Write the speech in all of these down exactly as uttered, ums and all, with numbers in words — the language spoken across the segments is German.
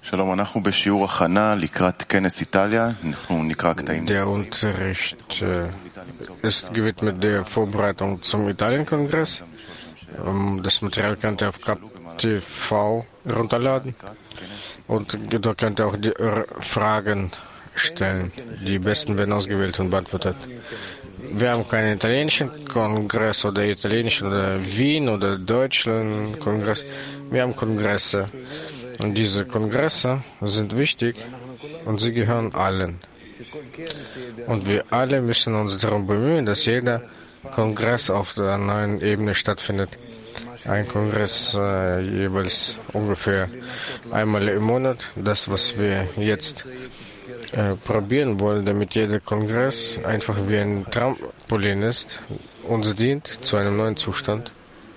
Der Unterricht äh, ist gewidmet der Vorbereitung zum Italien-Kongress. Ähm, das Material könnt ihr auf K T V herunterladen und dort könnt ihr auch die äh, Fragen stellen. Die besten werden ausgewählt und beantwortet. Wir haben keinen italienischen Kongress oder italienischen oder Wien oder Deutschland Kongress. Wir haben Kongresse. Und diese Kongresse sind wichtig und sie gehören allen. Und wir alle müssen uns darum bemühen, dass jeder Kongress auf der neuen Ebene stattfindet. Ein Kongress äh, jeweils ungefähr einmal im Monat. Das, was wir jetzt äh, probieren wollen, damit jeder Kongress einfach wie ein Trampolin ist, uns dient zu einem neuen Zustand.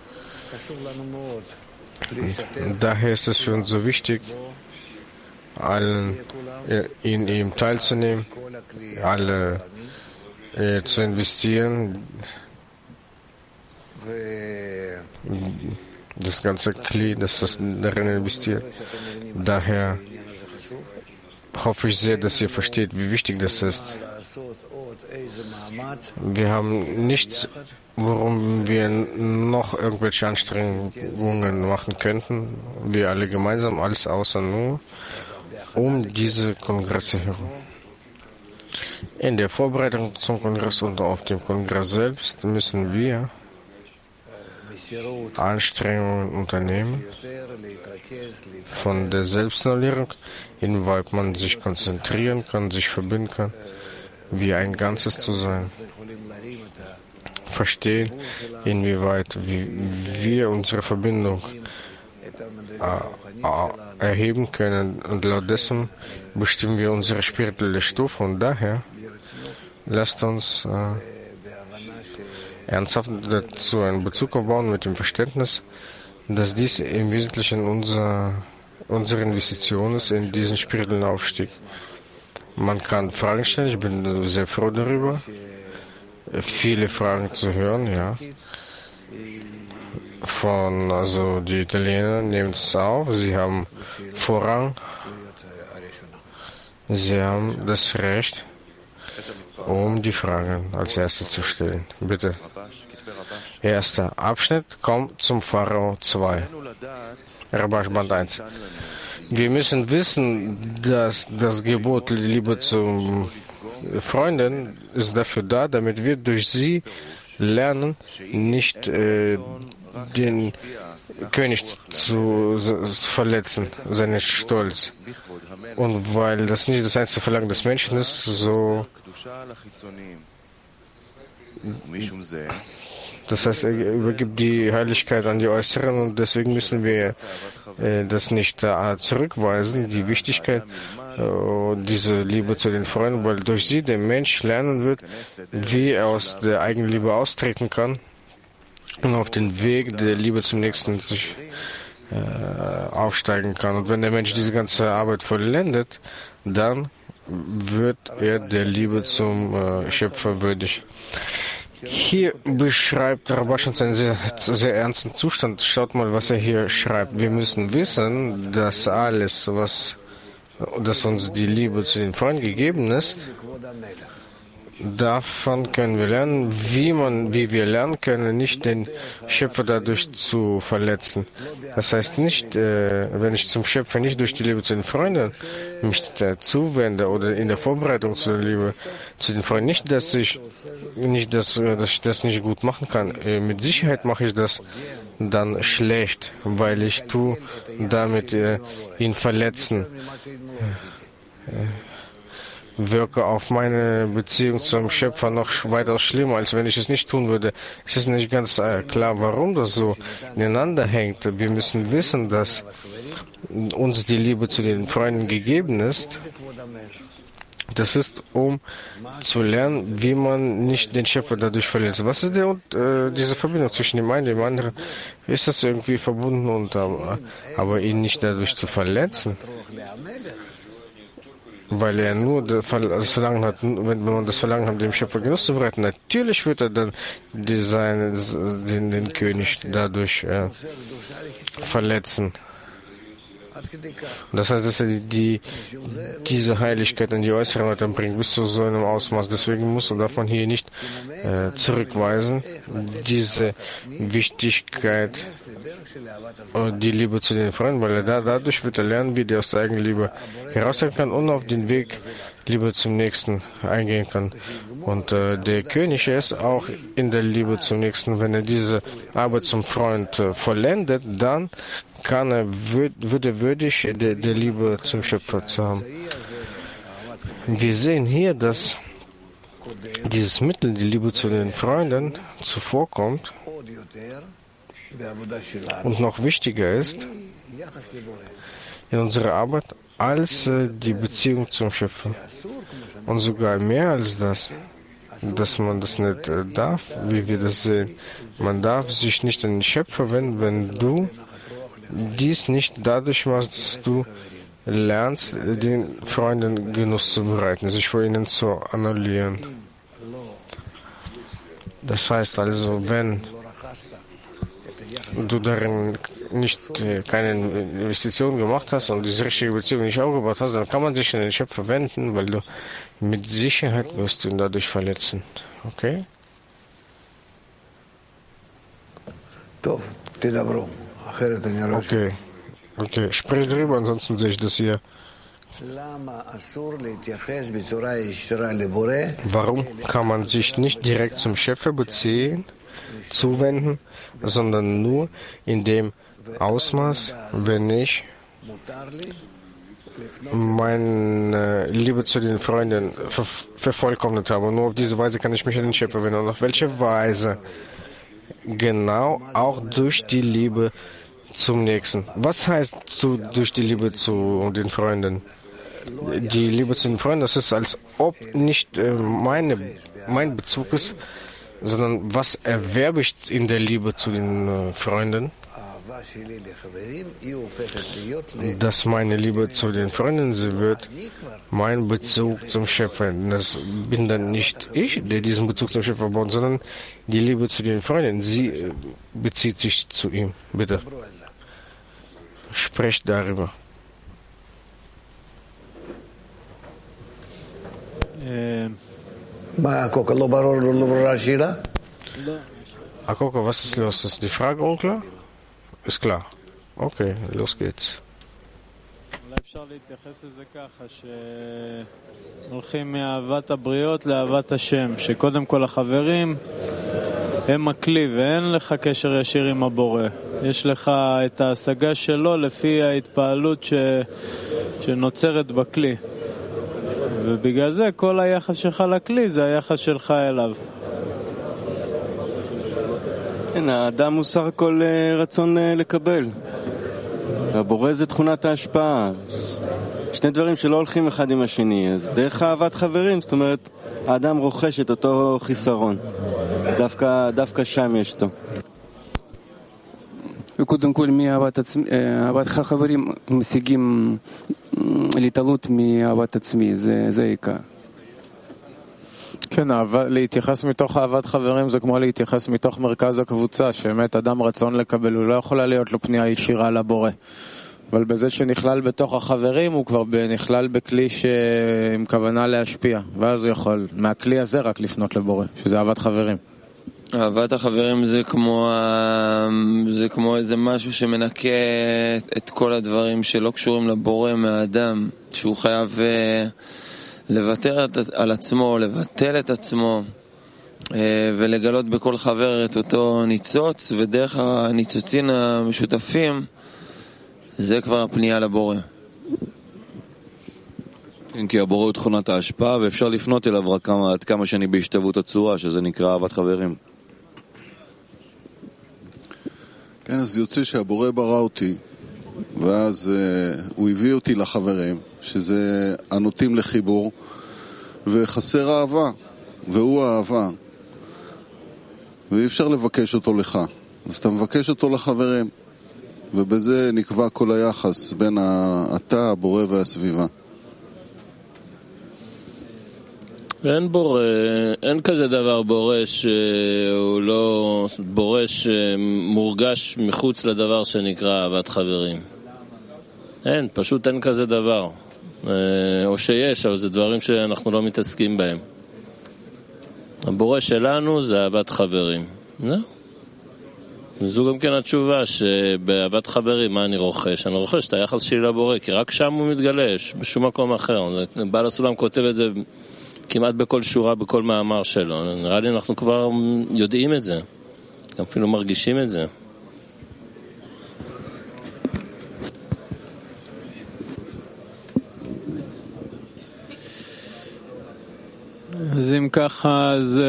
Und daher ist es für uns so wichtig, allen in ihm teilzunehmen, alle äh, zu investieren, das ganze Kli, das das darin investiert. Daher hoffe ich sehr, dass ihr versteht, wie wichtig das ist. Wir haben nichts, worum wir noch irgendwelche Anstrengungen machen könnten. Wir alle gemeinsam, alles außer nur um diese Kongresse herum. In der Vorbereitung zum Kongress und auf dem Kongress selbst müssen wir Anstrengungen unternehmen von der Selbstnullierung, inwieweit man sich konzentrieren kann, sich verbinden kann, wie ein Ganzes zu sein. Verstehen, inwieweit wir unsere Verbindung äh, erheben können, und laut dessen bestimmen wir unsere spirituelle Stufe. Und daher lasst uns äh, ernsthaft dazu einen Bezug aufbauen mit dem Verständnis, dass dies im Wesentlichen unser, unsere Investition ist in diesen spirituellen Aufstieg. Man kann Fragen stellen, ich bin sehr froh darüber, viele Fragen zu hören, ja. Von, also die Italiener nehmen es auf, sie haben Vorrang, sie haben das Recht, um die Fragen als Erste zu stellen. Bitte. Erster Abschnitt, kommt zum Pharao zwei. Rabash Band eins. Wir müssen wissen, dass das Gebot Liebe zu Freunden ist dafür da, damit wir durch sie lernen, nicht äh, den König zu, zu verletzen, seinen Stolz. Und weil das nicht das einzige Verlangen des Menschen ist, so das heißt, er übergibt die Heiligkeit an die Äußeren, und deswegen müssen wir äh, das nicht äh, zurückweisen, die Wichtigkeit, äh, diese Liebe zu den Freunden, weil durch sie der Mensch lernen wird, wie er aus der Eigenliebe austreten kann und auf den Weg der Liebe zum Nächsten sich äh, aufsteigen kann. Und wenn der Mensch diese ganze Arbeit vollendet, dann wird er der Liebe zum äh, Schöpfer würdig. Hier beschreibt Rabash uns einen sehr, sehr ernsten Zustand. Schaut mal, was er hier schreibt. Wir müssen wissen, dass alles, was, dass uns die Liebe zu den Freunden gegeben ist, davon können wir lernen, wie man, wie wir lernen können, nicht den Schöpfer dadurch zu verletzen. Das heißt nicht, äh, wenn ich zum Schöpfer nicht durch die Liebe zu den Freunden mich äh, zuwende oder in der Vorbereitung zur Liebe zu den Freunden, nicht, dass ich nicht, dass, äh, dass ich das nicht gut machen kann. Äh, mit Sicherheit mache ich das dann schlecht, weil ich tu damit äh, ihn verletzen. Äh, wirke auf meine Beziehung zum Schöpfer noch weitaus schlimmer, als wenn ich es nicht tun würde. Es ist nicht ganz äh, klar, warum das so ineinander hängt. Wir müssen wissen, dass uns die Liebe zu den Freunden gegeben ist. Das ist, um zu lernen, wie man nicht den Schöpfer dadurch verletzt. Was ist der, äh, diese Verbindung zwischen dem einen und dem anderen? Ist das irgendwie verbunden, und, aber, aber ihn nicht dadurch zu verletzen? Weil er nur das Verlangen hat, wenn man das Verlangen hat, dem Schöpfer Genuss zu bereiten, natürlich wird er dann die, seine, den, den König dadurch äh, verletzen. Das heißt, dass er die, diese Heiligkeit in die äußere Welt bringt, bis zu so einem Ausmaß. Deswegen muss und darf man hier nicht äh, zurückweisen, diese Wichtigkeit und die Liebe zu den Freunden, weil er da, dadurch wird er lernen, wie er aus der eigenen Liebe herausgehen kann und auf den Weg Liebe zum Nächsten eingehen kann. Und äh, der König ist auch in der Liebe zum Nächsten. Wenn er diese Arbeit zum Freund äh, vollendet, dann kann er, würd, wird er würdig, der, der Liebe zum Schöpfer zu haben. Wir sehen hier, dass dieses Mittel, die Liebe zu den Freunden, zuvorkommt und noch wichtiger ist in unserer Arbeit als äh, die Beziehung zum Schöpfer. Und sogar mehr als das, dass man das nicht äh, darf, wie wir das sehen. Man darf sich nicht an den Schöpfer wenden, wenn du dies nicht dadurch machst, dass du lernst, den Freunden Genuss zu bereiten, sich vor ihnen zu annullieren. Das heißt also, wenn du darin nicht äh, keine Investition gemacht hast und diese richtige Beziehung nicht aufgebaut hast, dann kann man sich an den Schöpfer wenden, weil du mit Sicherheit wirst du ihn dadurch verletzen. Okay? Okay. Okay, sprich drüber, ansonsten sehe ich das hier. Warum kann man sich nicht direkt zum Schöpfer beziehen, zuwenden, sondern nur in dem Ausmaß, wenn ich meine Liebe zu den Freunden ver vervollkommnet habe. Und nur auf diese Weise kann ich mich an den Schöpfer wenden. Und auf welche Weise? Genau, auch durch die Liebe zum Nächsten. Was heißt zu, durch die Liebe zu den Freunden? Die Liebe zu den Freunden, das ist, als ob nicht äh, meine, mein Bezug ist, sondern was erwerbe ich in der Liebe zu den äh, Freunden? Dass meine Liebe zu den Freunden sie wird, mein Bezug zum Schöpfer. Das bin dann nicht ich, der diesen Bezug zum Schöpfer baut, sondern die Liebe zu den Freunden. Sie äh, bezieht sich zu ihm. Bitte. Sprecht darüber. Akoko, was ist los? Ist die Frage unklar? Ist klar. Okay, los geht's. אפשר להתייחס לזה ככה שהולכים מאהבת הבריות לאהבת השם, שקודם כל החברים הם הכלי ואין לך קשר ישיר עם הבורא. יש לך את ההשגה שלו לפי ההתפעלות ש... שנוצרת בכלי. ובגלל זה כל היחס שלך לכלי זה היחס שלך אליו. כן, האדם הוא סך הכל רצון לקבל. והבורא זה תכונת ההשפעה. שני דברים שלא הולכים אחד עם השני. אז דרך אהבת חברים, זאת אומרת, האדם רוכש את אותו חיסרון. דווקא, דווקא שם יש אותו. וקודם כל מאהבת חברים משיגים להתעלות מאהבת עצמי, זה, זה העיקר. כן, להתייחס מתוך אהבת חברים זה כמו להתייחס מתוך מרכז הקבוצה, שבאמת אדם רצון לקבל, הוא לא יכולה להיות לו פנייה ישירה לבורא. אבל בזה שנכלל בתוך החברים, הוא כבר נכלל בכלי עם כוונה להשפיע, ואז הוא יכול מהכלי הזה רק לפנות לבורא, שזה אהבת חברים. אהבת החברים זה כמו, זה כמו איזה משהו שמנקה את כל הדברים שלא קשורים לבורא מהאדם, שהוא חייב לוותר על עצמו, לבטל את עצמו, ולגלות בכל חבר את אותו ניצוץ, ודרך הניצוצים המשותפים זה כבר הפנייה לבורא. כן, כי הבורא הוא תכונת ההשפעה, ואפשר לפנות אליו רק כמה, עד כמה שאני בהשתוות הצורה, שזה נקרא אהבת חברים. כן, אז יוצא שהבורא ברא אותי, ואז uh, הוא הביא אותי לחברים, שזה הנוטים לחיבור, וחסר אהבה, והוא האהבה. ואי אפשר לבקש אותו לך, אז אתה מבקש אותו לחברים, ובזה נקבע כל היחס בין אתה, הבורא והסביבה. אין בורא, אין כזה דבר בורא שהוא לא בורא שמורגש מחוץ לדבר שנקרא אהבת חברים. אין, פשוט אין כזה דבר. או שיש, אבל זה דברים שאנחנו לא מתעסקים בהם. הבורא שלנו זה אהבת חברים. זהו. וזו גם כן התשובה שבאהבת חברים, מה אני רוכש? אני רוכש את היחס שלי לבורא, כי רק שם הוא מתגלה, בשום מקום אחר. בעל הסולם כותב את זה כמעט בכל שורה, בכל מאמר שלו. נראה לי אנחנו כבר יודעים את זה. גם אפילו מרגישים את זה. אז אם ככה, אז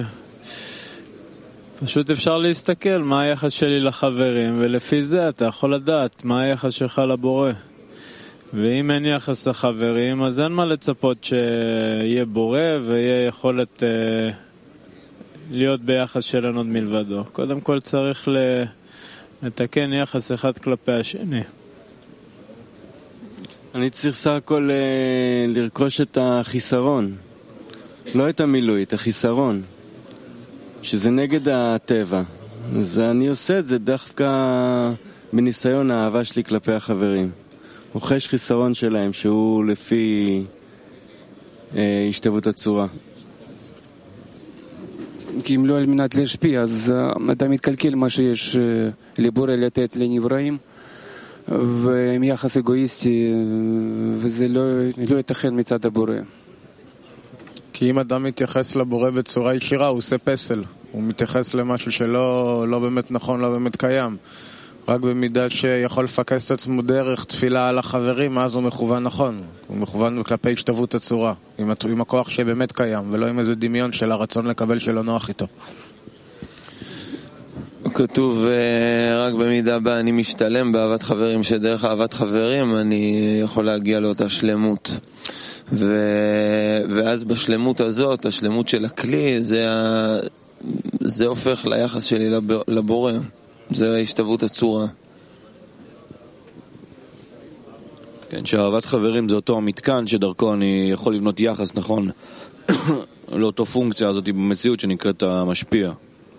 פשוט אפשר להסתכל מה היחס שלי לחברים, ולפי זה אתה יכול לדעת מה היחס שלך לבורא. ואם אין יחס לחברים, אז אין מה לצפות שיהיה בורא ויהיה יכולת אה, להיות ביחס שלנו עוד מלבדו. קודם כל צריך לתקן יחס אחד כלפי השני. אני צריך סך הכל אה, לרכוש את החיסרון. לא את המילוי, את החיסרון, שזה נגד הטבע. אז אני עושה את זה דווקא בניסיון האהבה שלי כלפי החברים. רוכש חיסרון שלהם שהוא לפי אה, השתוות הצורה. כי אם לא על מנת להשפיע, אז אתה מתקלקל מה שיש לבורא לתת לנבראים, ועם יחס אגואיסטי, וזה לא, לא ייתכן מצד הבורא. כי אם אדם מתייחס לבורא בצורה ישירה, הוא עושה פסל. הוא מתייחס למשהו שלא לא באמת נכון, לא באמת קיים. רק במידה שיכול לפקס את עצמו דרך תפילה על החברים, אז הוא מכוון נכון. הוא מכוון כלפי השתוות הצורה, עם, עם הכוח שבאמת קיים, ולא עם איזה דמיון של הרצון לקבל שלא נוח איתו. כתוב רק במידה בה אני משתלם באהבת חברים, שדרך אהבת חברים אני יכול להגיע לאותה שלמות. ו... ואז בשלמות הזאת, השלמות של הכלי, זה, ה... זה הופך ליחס שלי לב... לבורא. זה ההשתוות הצורה. כן, שאהבת חברים זה אותו המתקן שדרכו אני יכול לבנות יחס נכון לאותו פונקציה הזאת במציאות שנקראת המשפיע.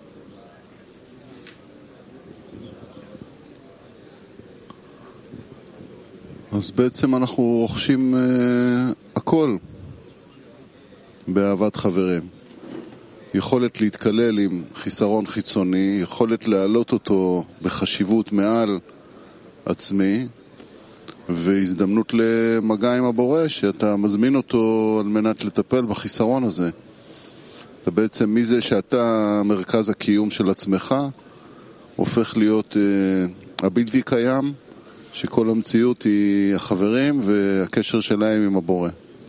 אז בעצם אנחנו רוכשים uh, הכל באהבת חברים. יכולת להתקלל עם חיסרון חיצוני, יכולת להעלות אותו בחשיבות מעל עצמי, והזדמנות למגע עם הבורא, שאתה מזמין אותו על מנת לטפל בחיסרון הזה. אתה בעצם מזה שאתה מרכז הקיום של עצמך, הופך להיות uh, הבלתי קיים, שכל המציאות היא החברים והקשר שלהם עם הבורא.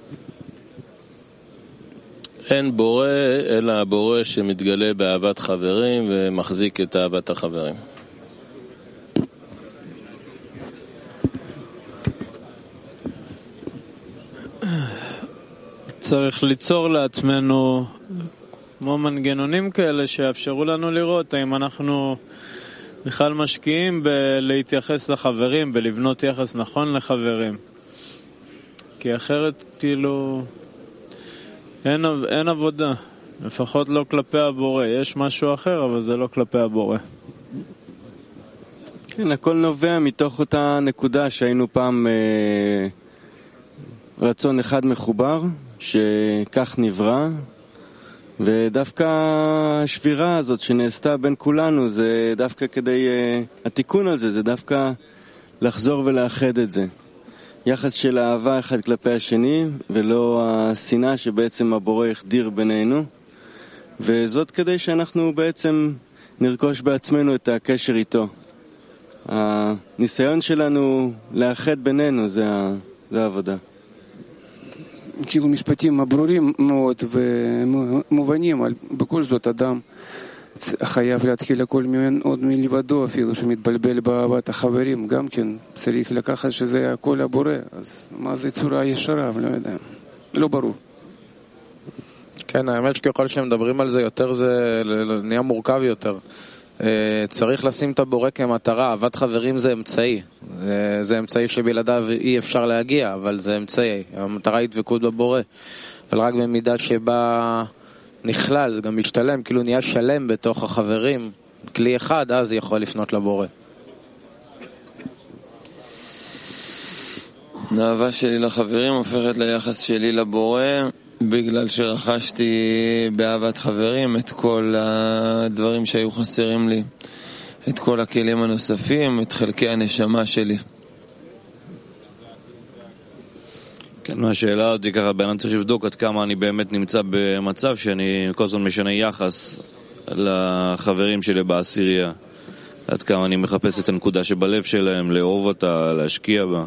אין בורא אלא הבורא שמתגלה באהבת חברים ומחזיק את אהבת החברים. צריך ליצור לעצמנו כמו מנגנונים כאלה שיאפשרו לנו לראות האם אנחנו בכלל משקיעים בלהתייחס לחברים, בלבנות יחס נכון לחברים. כי אחרת כאילו אין, אין עבודה, לפחות לא כלפי הבורא. יש משהו אחר, אבל זה לא כלפי הבורא. כן, הכל נובע מתוך אותה נקודה שהיינו פעם אה, רצון אחד מחובר, שכך נברא, ודווקא השבירה הזאת שנעשתה בין כולנו, זה דווקא כדי, uh, התיקון הזה, זה דווקא לחזור ולאחד את זה. יחס של אהבה אחד כלפי השני, ולא השנאה שבעצם הבורא החדיר בינינו. וזאת כדי שאנחנו בעצם נרכוש בעצמנו את הקשר איתו. הניסיון שלנו לאחד בינינו, זה, זה העבודה. כאילו משפטים ברורים מאוד ומובנים, אבל בכל זאת אדם חייב להתחיל הכל עוד מלבדו, אפילו שמתבלבל באהבת החברים, גם כן צריך לקחת שזה הכל הבורא. אז מה זה צורה ישרה? לא יודע, לא ברור. כן, האמת שככל שמדברים על זה יותר זה נהיה מורכב יותר. צריך לשים את הבורא כמטרה. אהבת חברים זה אמצעי, זה אמצעי שבלעדיו אי אפשר להגיע, אבל זה אמצעי. המטרה היא דבקות בבורא, אבל רק במידה שבה נכלל, זה גם משתלם, כאילו נהיה שלם בתוך החברים, כלי אחד, אז יכול לפנות לבורא. האהבה שלי לחברים הופכת ליחס שלי לבורא, בגלל שרכשתי באהבת חברים את כל הדברים שהיו חסרים לי, את כל הכלים הנוספים, את חלקי הנשמה שלי. כן, השאלה אותי ככה, בן אדם צריך לבדוק עד כמה אני באמת נמצא במצב שאני כל הזמן משנה יחס לחברים שלי בעשירייה, עד כמה אני מחפש את הנקודה שבלב שלהם, לאהוב אותה, להשקיע בה.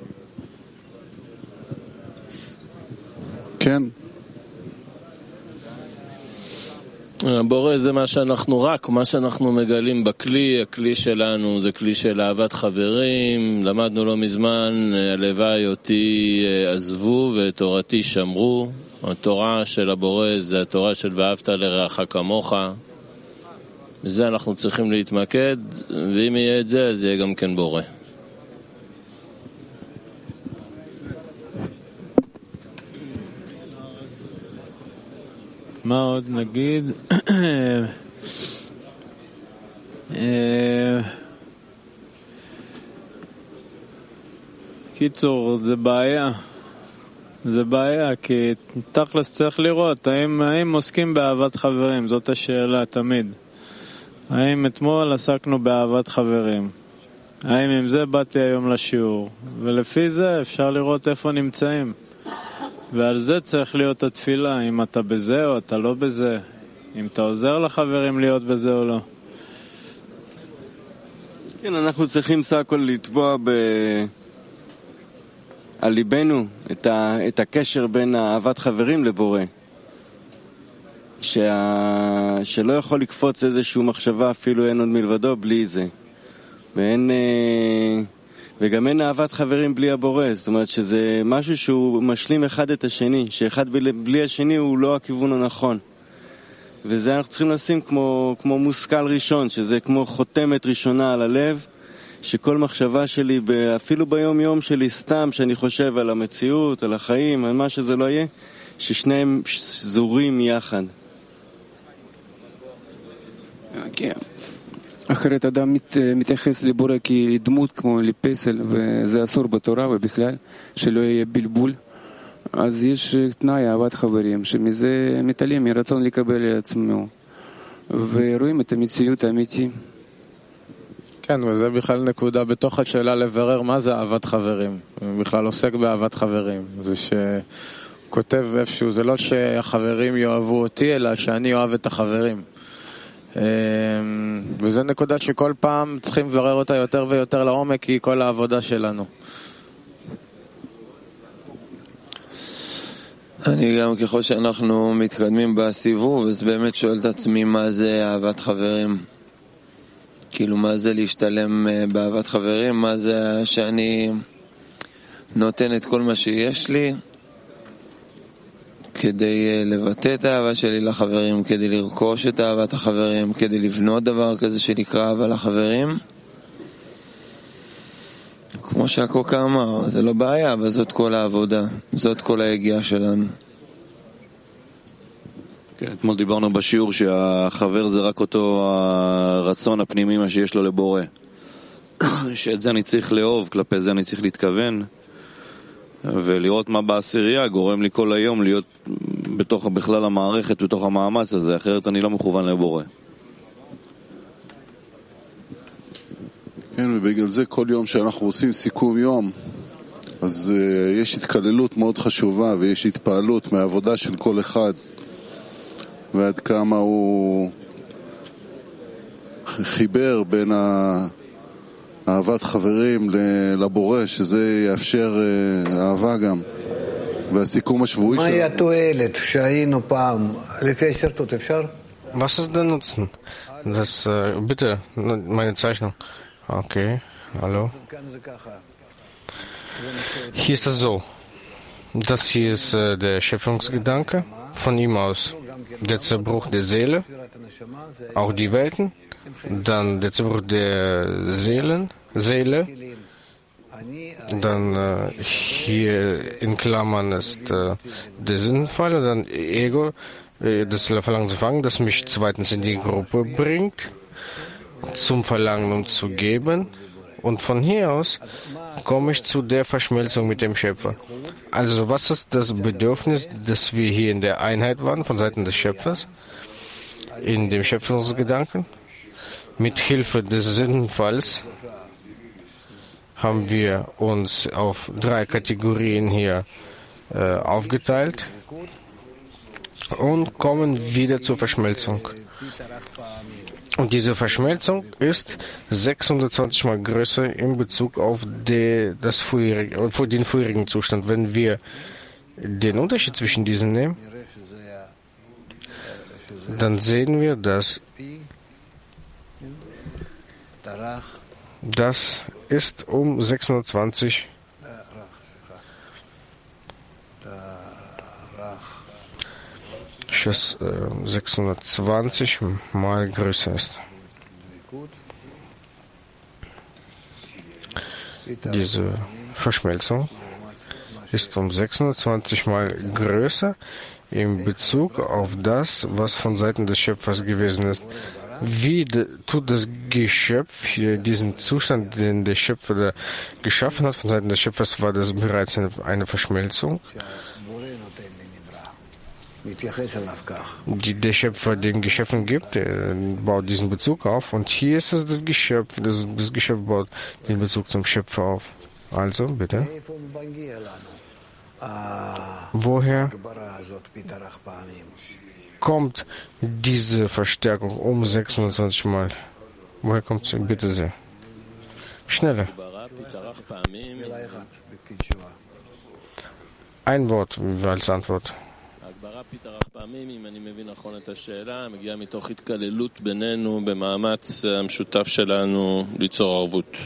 כן. הבורא זה מה שאנחנו רק, מה שאנחנו מגלים בכלי, הכלי שלנו זה כלי של אהבת חברים, למדנו לא מזמן, הלוואי אותי עזבו ותורתי שמרו, התורה של הבורא זה התורה של ואהבת לרעך כמוך, בזה אנחנו צריכים להתמקד, ואם יהיה את זה אז יהיה גם כן בורא. מה עוד נגיד? קיצור, זה בעיה. זה בעיה, כי תכלס צריך לראות, האם, האם עוסקים באהבת חברים? זאת השאלה תמיד. האם אתמול עסקנו באהבת חברים? האם עם זה באתי היום לשיעור? ולפי זה אפשר לראות איפה נמצאים. ועל זה צריך להיות התפילה, אם אתה בזה או אתה לא בזה, אם אתה עוזר לחברים להיות בזה או לא. כן, אנחנו צריכים סך הכל לטבוע ב... על ליבנו את, ה... את הקשר בין אהבת חברים לבורא. שה... שלא יכול לקפוץ איזושהי מחשבה, אפילו אין עוד מלבדו, בלי זה. ואין... וגם אין אהבת חברים בלי הבורא, זאת אומרת שזה משהו שהוא משלים אחד את השני, שאחד בלי, בלי השני הוא לא הכיוון הנכון. וזה אנחנו צריכים לשים כמו, כמו מושכל ראשון, שזה כמו חותמת ראשונה על הלב, שכל מחשבה שלי, אפילו ביום יום שלי סתם, שאני חושב על המציאות, על החיים, על מה שזה לא יהיה, ששניהם זורים יחד. כן. אחרת אדם מת, מתייחס לבורא כדמות כמו לפסל, וזה אסור בתורה ובכלל, שלא יהיה בלבול. אז יש תנאי אהבת חברים, שמזה מתעלם מרצון לקבל לעצמו, ורואים את המציאות האמיתית. כן, וזה בכלל נקודה בתוך השאלה לברר מה זה אהבת חברים. הוא בכלל עוסק באהבת חברים. זה שכותב איפשהו, זה לא שהחברים יאהבו אותי, אלא שאני אוהב את החברים. וזה נקודה שכל פעם צריכים לברר אותה יותר ויותר לעומק, כי כל העבודה שלנו. אני גם ככל שאנחנו מתקדמים בסיבוב, אז באמת שואל את עצמי מה זה אהבת חברים. כאילו מה זה להשתלם באהבת חברים, מה זה שאני נותן את כל מה שיש לי כדי לבטא את האהבה שלי לחברים, כדי לרכוש את אהבת החברים, כדי לבנות דבר כזה שנקרא אהבה לחברים. כמו שהקוקה אמר, זה לא בעיה, אבל זאת כל העבודה, זאת כל ההגיעה שלנו. כן, אתמול דיברנו בשיעור שהחבר זה רק אותו הרצון הפנימי מה שיש לו לבורא. שאת זה אני צריך לאהוב, כלפי זה אני צריך להתכוון. ולראות מה בעשירייה גורם לי כל היום להיות בתוך בכלל המערכת, בתוך המאמץ הזה, אחרת אני לא מכוון לבורא. כן, ובגלל זה כל יום שאנחנו עושים סיכום יום, אז uh, יש התקללות מאוד חשובה ויש התפעלות מהעבודה של כל אחד, ועד כמה הוא חיבר בין ה... אהבת חברים לבורא, שזה יאפשר אהבה גם. והסיכום השבועי שלנו. מהי התועלת שהיינו פעם? לפי השרטוט, אפשר? Was ist der Nutzen? Das, äh, bitte, meine Zeichnung. Okay, hallo. Hier ist es so. Das hier ist äh, der Schöpfungsgedanke. Von ihm aus der Zerbruch der Seele, auch die Welten. Dann der Zerbruch der Seelen, Seele. Dann äh, hier in Klammern ist äh, der Sinnfall und dann Ego, äh, das Verlangen zu fangen, das mich zweitens in die Gruppe bringt, zum Verlangen um zu geben Und von hier aus komme ich zu der Verschmelzung mit dem Schöpfer. Also was ist das Bedürfnis, dass wir hier in der Einheit waren von Seiten des Schöpfers, in dem Schöpfungsgedanken? Mit Hilfe des Sündenfalls haben wir uns auf drei Kategorien hier äh, aufgeteilt und kommen wieder zur Verschmelzung. Und diese Verschmelzung ist sechshundertzwanzig Mal größer in Bezug auf die, das vorherige, auf den vorherigen Zustand. Wenn wir den Unterschied zwischen diesen nehmen, dann sehen wir, dass das ist um sechshundertzwanzig das äh, sechshundertzwanzig mal größer ist. Diese Verschmelzung ist um sechshundertzwanzig mal größer in Bezug auf das, was von Seiten des Schöpfers gewesen ist. Wie de, tut das Geschöpf hier diesen Zustand, den der Schöpfer da geschaffen hat, von Seiten des Schöpfers, war das bereits eine, eine Verschmelzung, die der Schöpfer den Geschöpfen gibt, der baut diesen Bezug auf, und hier ist es das Geschöpf, das, das Geschöpf baut den Bezug zum Schöpfer auf. Also, bitte. Woher kommt diese Verstärkung um sechshundertzwanzig Mal? Woher kommt sie? Bitte sehr. Schneller. Ein Wort als Antwort. פיתרח פעמים, אם אני מבין נכון את השאלה, מגיעה מתוך התקללות בינינו במאמץ המשותף שלנו ליצור ערבות.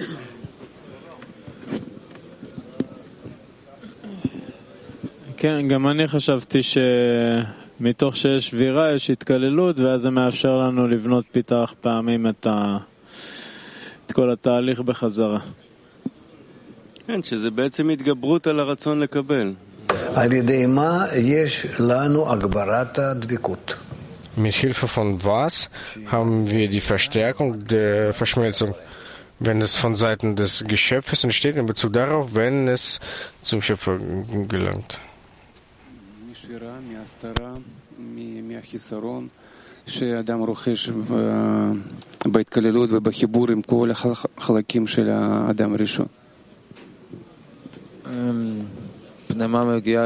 כן, גם אני חשבתי שמתוך שיש שבירה יש התקללות, ואז זה מאפשר לנו לבנות פיתרח פעמים את, ה... את כל התהליך בחזרה. כן, שזה בעצם התגברות על הרצון לקבל. על ידי מה יש לנו הגברת הדבקות? Mit Hilfe von was haben wir die Verstärkung der Verschmelzung, wenn es von Seiten des Geschöpfes entsteht, in Bezug darauf, wenn es zum Schöpfer gelangt? שאדם רוכש בהתקללות ובחיבור עם כל החלקים של האדם הראשון. פנימה מגיעה,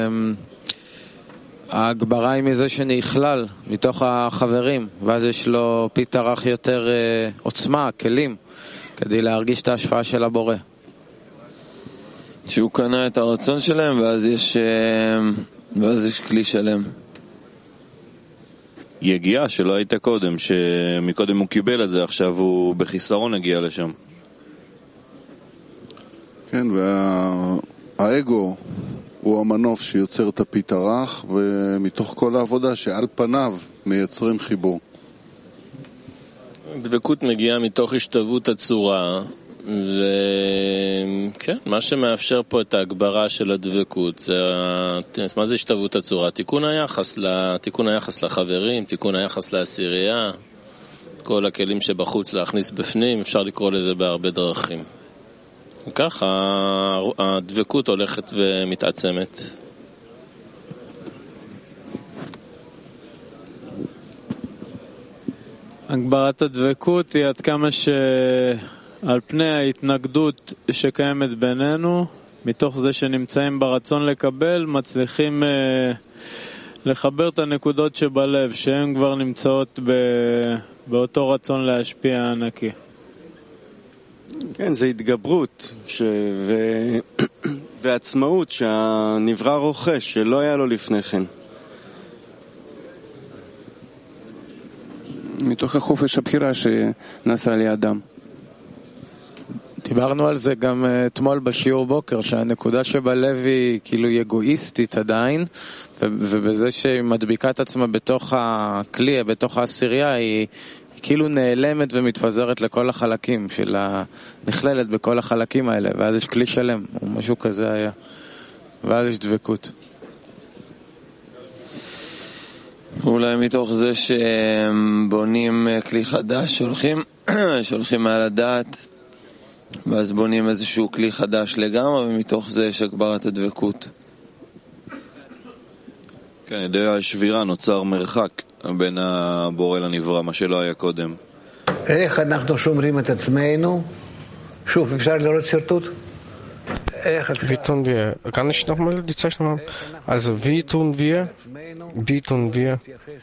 ההגברה היא מזה שנכלל מתוך החברים, ואז יש לו פיתרח יותר עוצמה, כלים, כדי להרגיש את ההשפעה של הבורא. שהוא קנה את הרצון שלהם, ואז יש, ואז יש כלי שלם. יגיעה שלא הייתה קודם, שמקודם הוא קיבל את זה, עכשיו הוא בחיסרון הגיע לשם. כן, והאגו הוא המנוף שיוצר את הפיתרח, ומתוך כל העבודה שעל פניו מייצרים חיבור. דבקות מגיעה מתוך השתוות הצורה, וכן, מה שמאפשר פה את ההגברה של הדבקות, זה, מה זה השתוות הצורה? תיקון היחס, תיקון היחס לחברים, תיקון היחס לעשירייה, כל הכלים שבחוץ להכניס בפנים, אפשר לקרוא לזה בהרבה דרכים. וככה הדבקות הולכת ומתעצמת. הגברת הדבקות היא עד כמה שעל פני ההתנגדות שקיימת בינינו, מתוך זה שנמצאים ברצון לקבל, מצליחים לחבר את הנקודות שבלב, שהן כבר נמצאות באותו רצון להשפיע ענקי. כן, זה התגברות ש... ו... ועצמאות שהנברא רוכש, שלא היה לו לפני כן. מתוך החופש הבחירה שנעשה לי אדם. דיברנו על זה גם אתמול בשיעור בוקר, שהנקודה שבלב היא כאילו אגואיסטית עדיין, ובזה שהיא מדביקה את עצמה בתוך הכלי, בתוך העשירייה, היא כאילו נעלמת ומתפזרת לכל החלקים שלה, נכללת בכל החלקים האלה, ואז יש כלי שלם, או משהו כזה היה, ואז יש דבקות. אולי מתוך זה שהם בונים כלי חדש, שולחים, שולחים מעל הדעת, ואז בונים איזשהו כלי חדש לגמרי, ומתוך זה יש הגברת הדבקות. כן, על ידי השבירה נוצר מרחק בין הבורא לנברא, מה שלא היה קודם. איך אנחנו שומרים את עצמנו? שוב, אפשר לראות שרטוט? Wie tun wir, kann ich nochmal die Zeichnung haben? Also wie tun wir, wie tun wir,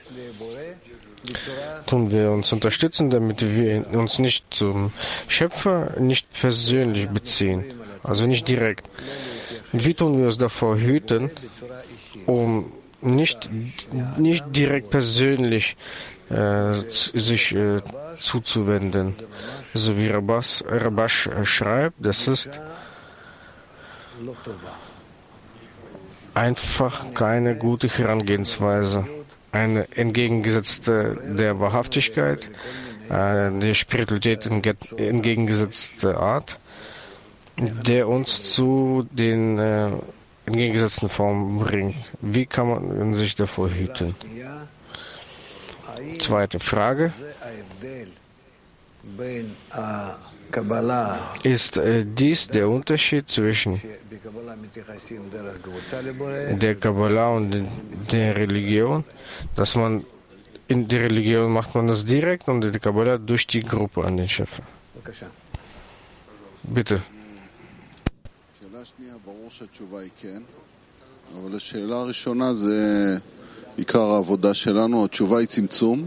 tun wir uns unterstützen, damit wir uns nicht zum Schöpfer nicht persönlich beziehen, also nicht direkt. Wie tun wir uns davor hüten, um nicht, nicht direkt persönlich äh, sich äh, zuzuwenden, so wie Rabash, Rabash schreibt, das ist einfach keine gute Herangehensweise, eine entgegengesetzte der Wahrhaftigkeit, äh, der Spiritualität entgegengesetzte Art, der uns zu den äh, entgegengesetzten Formen bringt. Wie kann man sich davor hüten? Zweite Frage. Ist äh, dies der Unterschied zwischen der Kabbalah und der Religion, dass man in der Religion macht man das direkt und in der Kabbalah durch die Gruppe an den Schöpfer? Bitte. אבל השאלה הראשונה זה עיקר העבודה שלנו, התשובה היא צמצום.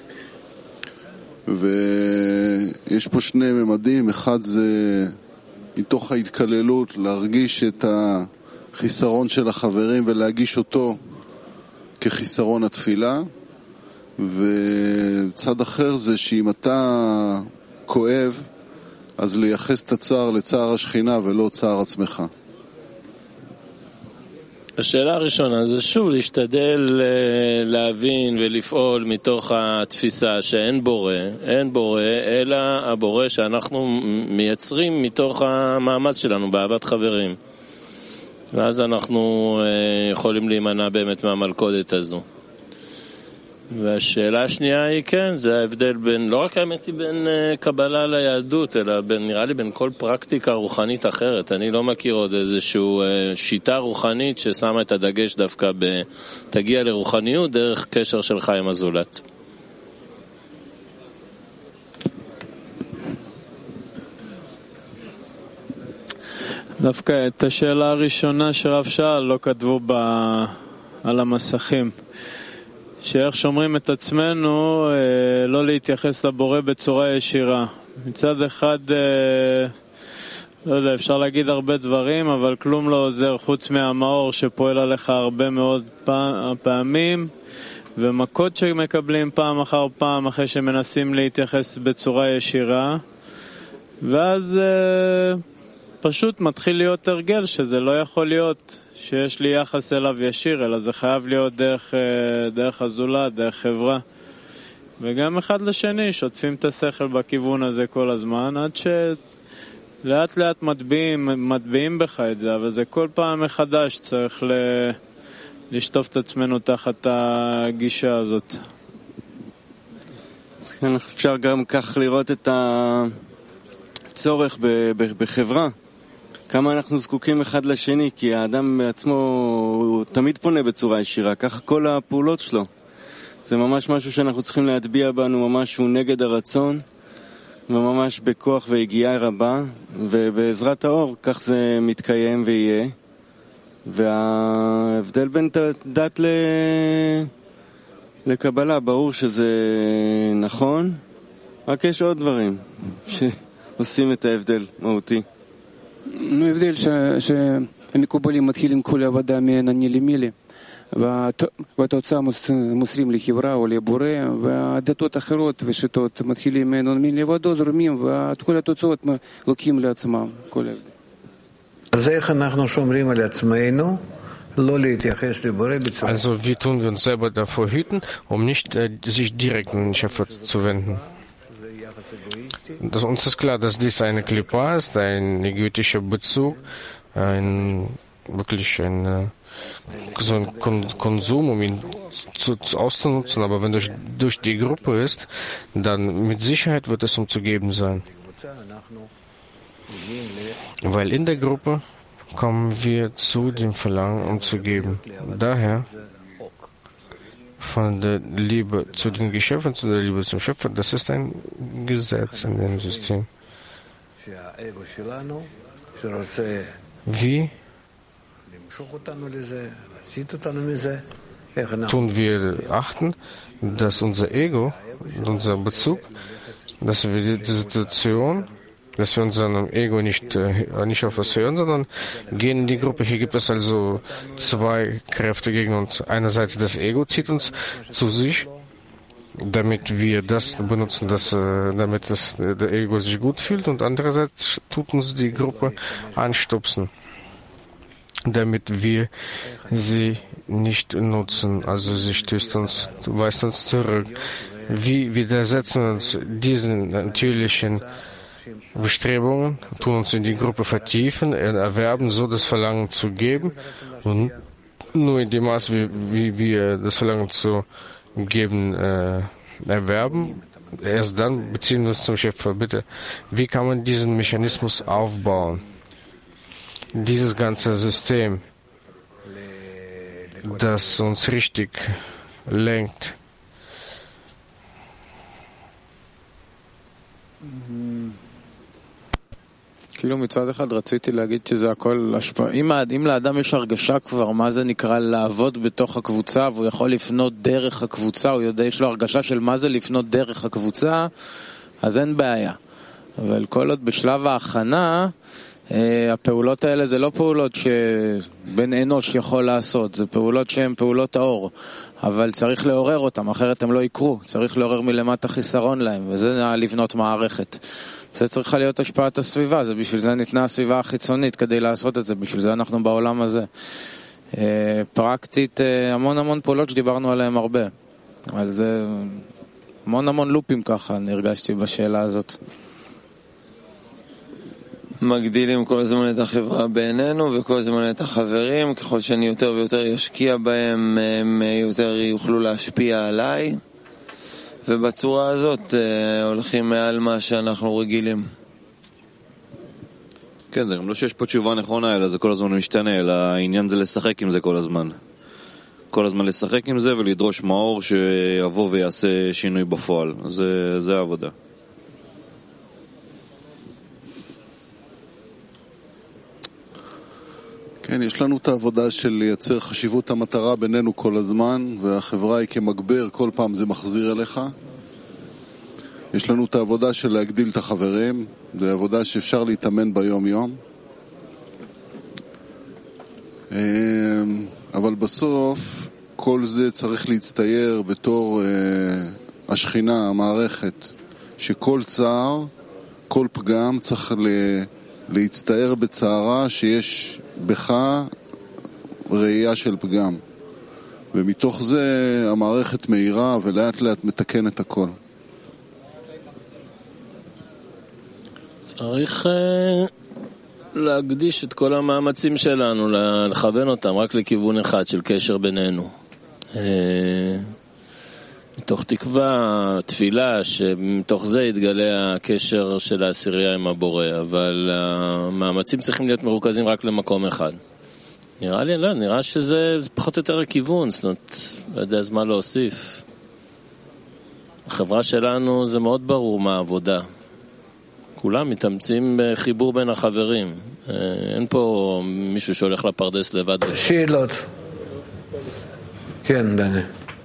ויש פה שני ממדים, אחד זה מתוך ההתקללות להרגיש את החיסרון של החברים ולהגיש אותו כחיסרון התפילה, וצד אחר זה שאם אתה כואב אז לייחס את הצער לצער השכינה ולא צער עצמך. השאלה הראשונה זה שוב להשתדל להבין ולפעול מתוך התפיסה שאין בורא, אין בורא, אלא הבורא שאנחנו מייצרים מתוך המאמץ שלנו באהבת חברים. ואז אנחנו יכולים להימנע באמת מהמלכודת הזו. והשאלה השנייה היא כן, זה ההבדל בין, לא רק האמת היא בין uh, קבלה ליהדות, אלא בין, נראה לי בין כל פרקטיקה רוחנית אחרת. אני לא מכיר עוד איזושהי uh, שיטה רוחנית ששמה את הדגש דווקא בתגיע לרוחניות דרך קשר שלך עם הזולת. דווקא את השאלה הראשונה שרב שאל לא כתבו ב... על המסכים. שאיך שומרים את עצמנו לא להתייחס לבורא בצורה ישירה. מצד אחד, לא יודע, אפשר להגיד הרבה דברים, אבל כלום לא עוזר חוץ מהמאור שפועל עליך הרבה מאוד פעמים, ומכות שמקבלים פעם אחר פעם אחרי שמנסים להתייחס בצורה ישירה, ואז פשוט מתחיל להיות הרגל שזה לא יכול להיות שיש לי יחס אליו ישיר, אלא זה חייב להיות דרך, דרך הזולת, דרך חברה. וגם אחד לשני שוטפים את השכל בכיוון הזה כל הזמן, עד שלאט לאט מטביעים, מטביעים בך את זה, אבל זה כל פעם מחדש צריך ל... לשטוף את עצמנו תחת הגישה הזאת. אפשר גם כך לראות את הצורך בחברה. כמה אנחנו זקוקים אחד לשני, כי האדם בעצמו הוא תמיד פונה בצורה ישירה, כך כל הפעולות שלו. זה ממש משהו שאנחנו צריכים להטביע בנו, ממש שהוא נגד הרצון, וממש בכוח והגיעה רבה, ובעזרת האור כך זה מתקיים ויהיה. וההבדל בין דת ל... לקבלה, ברור שזה נכון, רק יש עוד דברים שעושים את ההבדל מהותי. נו, הבדל שהמקובלים מתחילים כל העבודה מעני למילי, והתוצאה מוסרים לחברה או לבורא, והדתות אחרות ושיטות מתחילים מעני לבדו, זורמים, ואת כל התוצאות לוקחים לעצמם, כל ההבדל. אז איך אנחנו שומרים על עצמנו לא להתייחס לבורא בצורה? Also wie tun wir uns selber davor hüten, um nicht äh, sich direkt an den Schöpfer zu wenden? Das, uns ist klar, dass dies eine Klippa ist, ein egoistischer Bezug, ein wirklich ein so ein Kon Konsum, um ihn zu, zu auszunutzen. Aber wenn durch, durch die Gruppe ist, dann mit Sicherheit wird es um zu geben sein. Weil in der Gruppe kommen wir zu dem Verlangen, um zu geben. Daher von der Liebe zu den Geschöpfen, zu der Liebe zum Schöpfer, das ist ein Gesetz in dem System. Wie tun wir achten, dass unser Ego, unser Bezug, dass wir die Situation, dass wir unserem Ego nicht, äh, nicht auf was hören, sondern gehen in die Gruppe. Hier gibt es also zwei Kräfte gegen uns. Einerseits das Ego zieht uns zu sich, damit wir das benutzen, dass, äh, damit das, der Ego sich gut fühlt, und andererseits tut uns die Gruppe anstupsen, damit wir sie nicht nutzen. Also sie stößt uns, weist uns zurück. Wie widersetzen uns diesen natürlichen Bestrebungen, tun uns in die Gruppe vertiefen, erwerben so das Verlangen zu geben, und nur in dem Maß, wie, wie wir das Verlangen zu geben äh, erwerben, erst dann beziehen wir uns zum Schöpfer. Bitte, wie kann man diesen Mechanismus aufbauen? Dieses ganze System, das uns richtig lenkt. כאילו מצד אחד רציתי להגיד שזה הכל השפעה. אם, אם לאדם יש הרגשה כבר מה זה נקרא לעבוד בתוך הקבוצה, והוא יכול לפנות דרך הקבוצה, הוא יודע, יש לו הרגשה של מה זה לפנות דרך הקבוצה, אז אין בעיה. אבל כל עוד בשלב ההכנה, הפעולות האלה זה לא פעולות שבן אנוש יכול לעשות, זה פעולות שהן פעולות האור, אבל צריך לעורר אותם, אחרת הם לא יקרו, צריך לעורר מלמטה חיסרון להם, וזה לבנות מערכת. זה צריכה להיות השפעת הסביבה, זה בשביל זה ניתנה הסביבה החיצונית כדי לעשות את זה, בשביל זה אנחנו בעולם הזה. פרקטית, המון המון פעולות שדיברנו עליהם הרבה, אבל זה המון המון לופים ככה, אני הרגשתי בשאלה הזאת. מגדילים כל הזמן את החברה בינינו וכל הזמן את החברים, ככל שאני יותר ויותר ישקיע בהם, הם יותר יוכלו להשפיע עליי, ובצורה הזאת הולכים מעל מה שאנחנו רגילים. כן, זה גם לא שיש פה תשובה נכונה, אלא זה כל הזמן משתנה, אלא העניין זה לשחק עם זה כל הזמן. כל הזמן לשחק עם זה ולדרוש מאור שיבוא ויעשה שינוי בפועל. זה, זה העבודה. כן, יש לנו את העבודה של לייצר חשיבות המטרה בינינו כל הזמן, והחברה היא כמגבר, כל פעם זה מחזיר אליך. יש לנו את העבודה של להגדיל את החברים, זה עבודה שאפשר להתאמן ביום יום. אבל בסוף כל זה צריך להצטייר בתור השכינה, המערכת, שכל צער, כל פגם צריך להצטייר בצערה שיש בך ראייה של פגם. ומתוך זה המערכת מהירה ולאט לאט מתקנת הכל. צריך להקדיש את כל המאמצים שלנו, לכוון אותם רק לכיוון אחד של קשר בינינו. מתוך תקווה, תפילה, שמתוך זה יתגלה הקשר של העשירייה עם הבורא, אבל המאמצים צריכים להיות מרוכזים רק למקום אחד. נראה לי, לא, נראה שזה פחות או יותר הכיוון, זאת אומרת, לא יודע אז מה להוסיף. החברה שלנו זה מאוד ברור מה העבודה. כולם מתאמצים בחיבור בין החברים. אין פה מישהו שהולך לפרדס לבד. שאלות. כן, דני.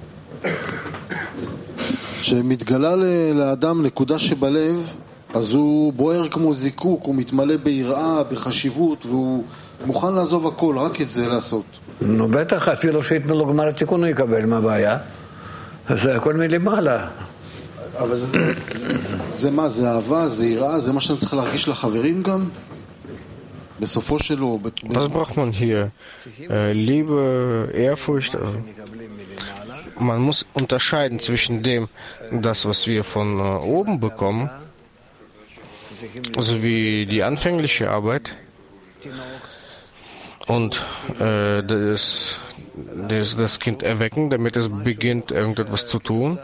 שמתגלה לאדם נקודה שבלב, אז הוא בוער כמו זיקוק, הוא מתמלא ביראה, בחשיבות, והוא מוכן לעזוב הכל, רק את זה לעשות. נו בטח, אפילו שיתנו לו גמר התיקון הוא יקבל, מה הבעיה? זה הכל מלמעלה. אבל זה, זה, זה מה? זה אהבה? זה יראה? זה מה שאני צריך להרגיש לחברים גם? בסופו שלו... Was braucht man hier? Äh, Liebe, Ehrfurcht. Man muss unterscheiden zwischen dem, das, was wir von äh, oben bekommen, sowie die anfängliche Arbeit, und äh, das, das, das Kind erwecken, damit es beginnt, irgendetwas zu tun.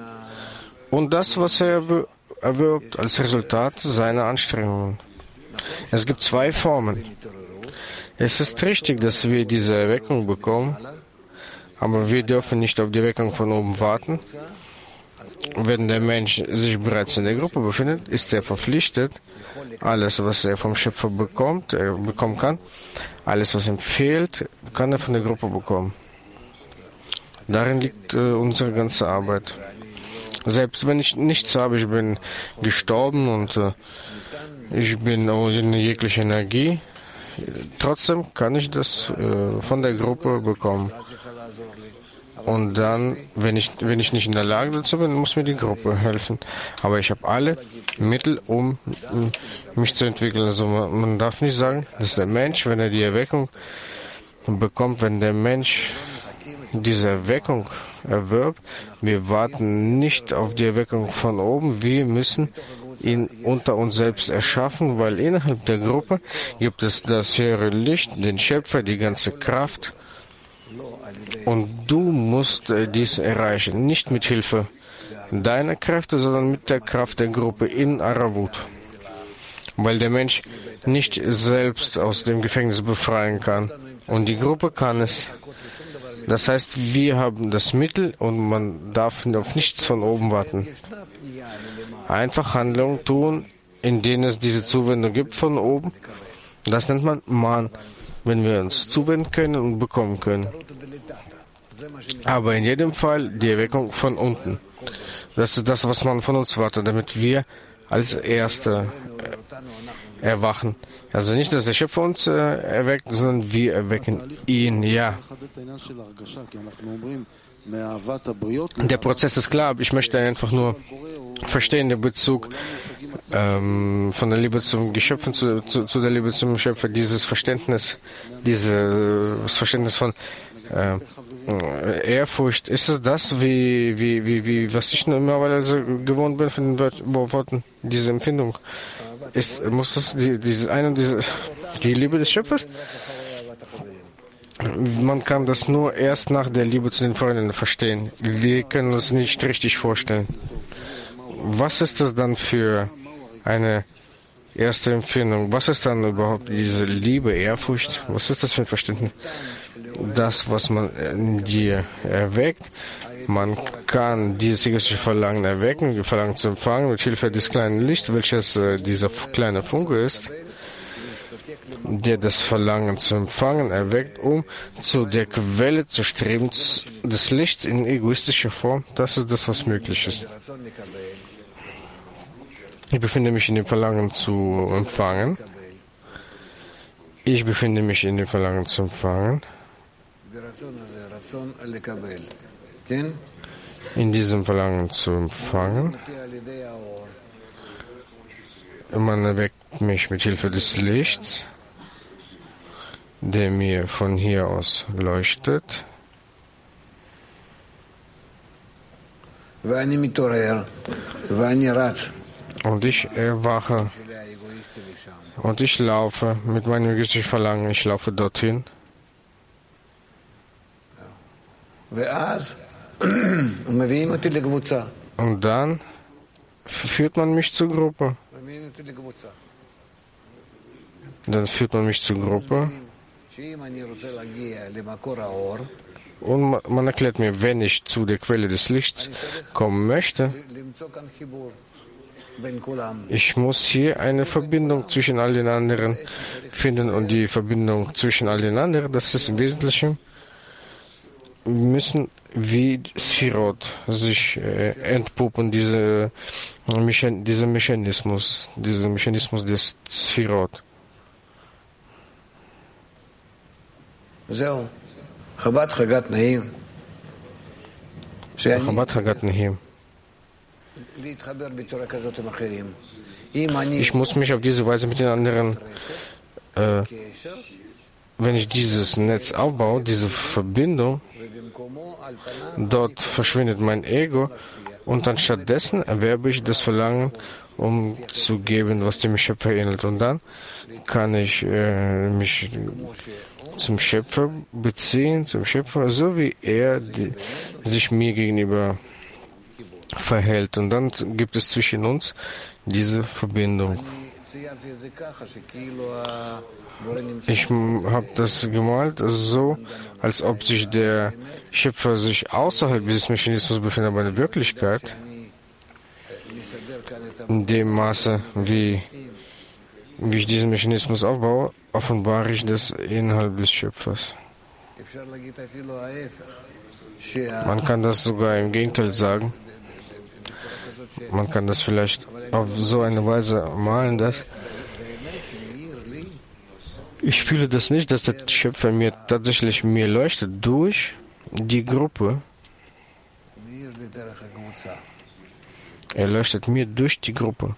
Und das, was er erwirbt als Resultat seiner Anstrengungen. Es gibt zwei Formen. Es ist richtig, dass wir diese Erweckung bekommen, aber wir dürfen nicht auf die Erweckung von oben warten. Wenn der Mensch sich bereits in der Gruppe befindet, ist er verpflichtet, alles, was er vom Schöpfer bekommt, er bekommen kann, alles, was ihm fehlt, kann er von der Gruppe bekommen. Darin liegt äh, unsere ganze Arbeit. Selbst wenn ich nichts habe, ich bin gestorben und äh, ich bin ohne jegliche Energie, trotzdem kann ich das äh, von der Gruppe bekommen. Und dann, wenn ich, wenn ich nicht in der Lage dazu bin, muss mir die Gruppe helfen. Aber ich habe alle Mittel, um mich zu entwickeln. Also man, man darf nicht sagen, dass der Mensch, wenn er die Erweckung bekommt, wenn der Mensch diese Erweckung erwirbt, wir warten nicht auf die Erweckung von oben, wir müssen ihn unter uns selbst erschaffen, weil innerhalb der Gruppe gibt es das höhere Licht, den Schöpfer, die ganze Kraft. Und du musst äh, dies erreichen, nicht mit Hilfe deiner Kräfte, sondern mit der Kraft der Gruppe in Aravut. Weil der Mensch nicht selbst aus dem Gefängnis befreien kann. Und die Gruppe kann es. Das heißt, wir haben das Mittel und man darf auf nichts von oben warten. Einfach Handlungen tun, in denen es diese Zuwendung gibt von oben. Das nennt man Man, wenn wir uns zuwenden können und bekommen können. Aber in jedem Fall die Erweckung von unten. Das ist das, was man von uns wartet, damit wir als Erste erwachen. Also nicht, dass der Schöpfer uns äh, erweckt, sondern wir erwecken ihn, ja. Der Prozess ist klar, aber ich möchte einfach nur verstehen, den Bezug ähm, von der Liebe zum Geschöpf zu, zu, zu der Liebe zum Schöpfer, dieses Verständnis, dieses Verständnis von äh, Ehrfurcht. Ist es das, wie, wie, wie, wie was ich normalerweise gewohnt bin von den Worten, diese Empfindung? Ist, muss es die, dieses eine, diese, die Liebe des Schöpfers? Man kann das nur erst nach der Liebe zu den Freunden verstehen. Wir können uns nicht richtig vorstellen. Was ist das dann für eine erste Empfindung? Was ist dann überhaupt diese Liebe, Ehrfurcht? Was ist das für ein Verständnis? Das, was man in dir erweckt, man kann dieses egoistische Verlangen erwecken, die Verlangen zu empfangen, mit Hilfe des kleinen Lichts, welches äh, dieser kleine Funke ist, der das Verlangen zu empfangen erweckt, um zu der Quelle zu streben des Lichts in egoistischer Form. Das ist das, was möglich ist. Ich befinde mich in dem Verlangen zu empfangen. Ich befinde mich in dem Verlangen zu empfangen. In diesem Verlangen zu empfangen. Man erweckt mich mit Hilfe des Lichts, der mir von hier aus leuchtet. Und ich erwache. Und ich laufe mit meinem egoistischen Verlangen, ich laufe dorthin. Und dann führt man mich zur Gruppe. Dann führt man mich zur Gruppe. Und man erklärt mir, wenn ich zu der Quelle des Lichts kommen möchte, ich muss hier eine Verbindung zwischen all den anderen finden. Und die Verbindung zwischen all den anderen, das ist im Wesentlichen, müssen wie Sphirot sich äh, entpuppen, diese, Mechan dieser Mechanismus, dieser Mechanismus des Sphirot. Chabad Chagat Nahim. Ich muss mich auf diese Weise mit den anderen, äh, wenn ich dieses Netz aufbaue, diese Verbindung, dort verschwindet mein Ego und dann stattdessen erwerbe ich das Verlangen, um zu geben, was dem Schöpfer ähnelt. Und dann kann ich äh, mich zum Schöpfer beziehen, zum Schöpfer, so wie er die, sich mir gegenüber verhält. Und dann gibt es zwischen uns diese Verbindung. Ich habe das gemalt so, als ob sich der Schöpfer sich außerhalb dieses Mechanismus befindet, aber in der Wirklichkeit, in dem Maße, wie, wie ich diesen Mechanismus aufbaue, offenbare ich das innerhalb des Schöpfers. Man kann das sogar im Gegenteil sagen. Man kann das vielleicht auf so eine Weise malen, dass ich fühle das nicht, dass der Schöpfer mir tatsächlich mir leuchtet durch die Gruppe. Er leuchtet mir durch die Gruppe.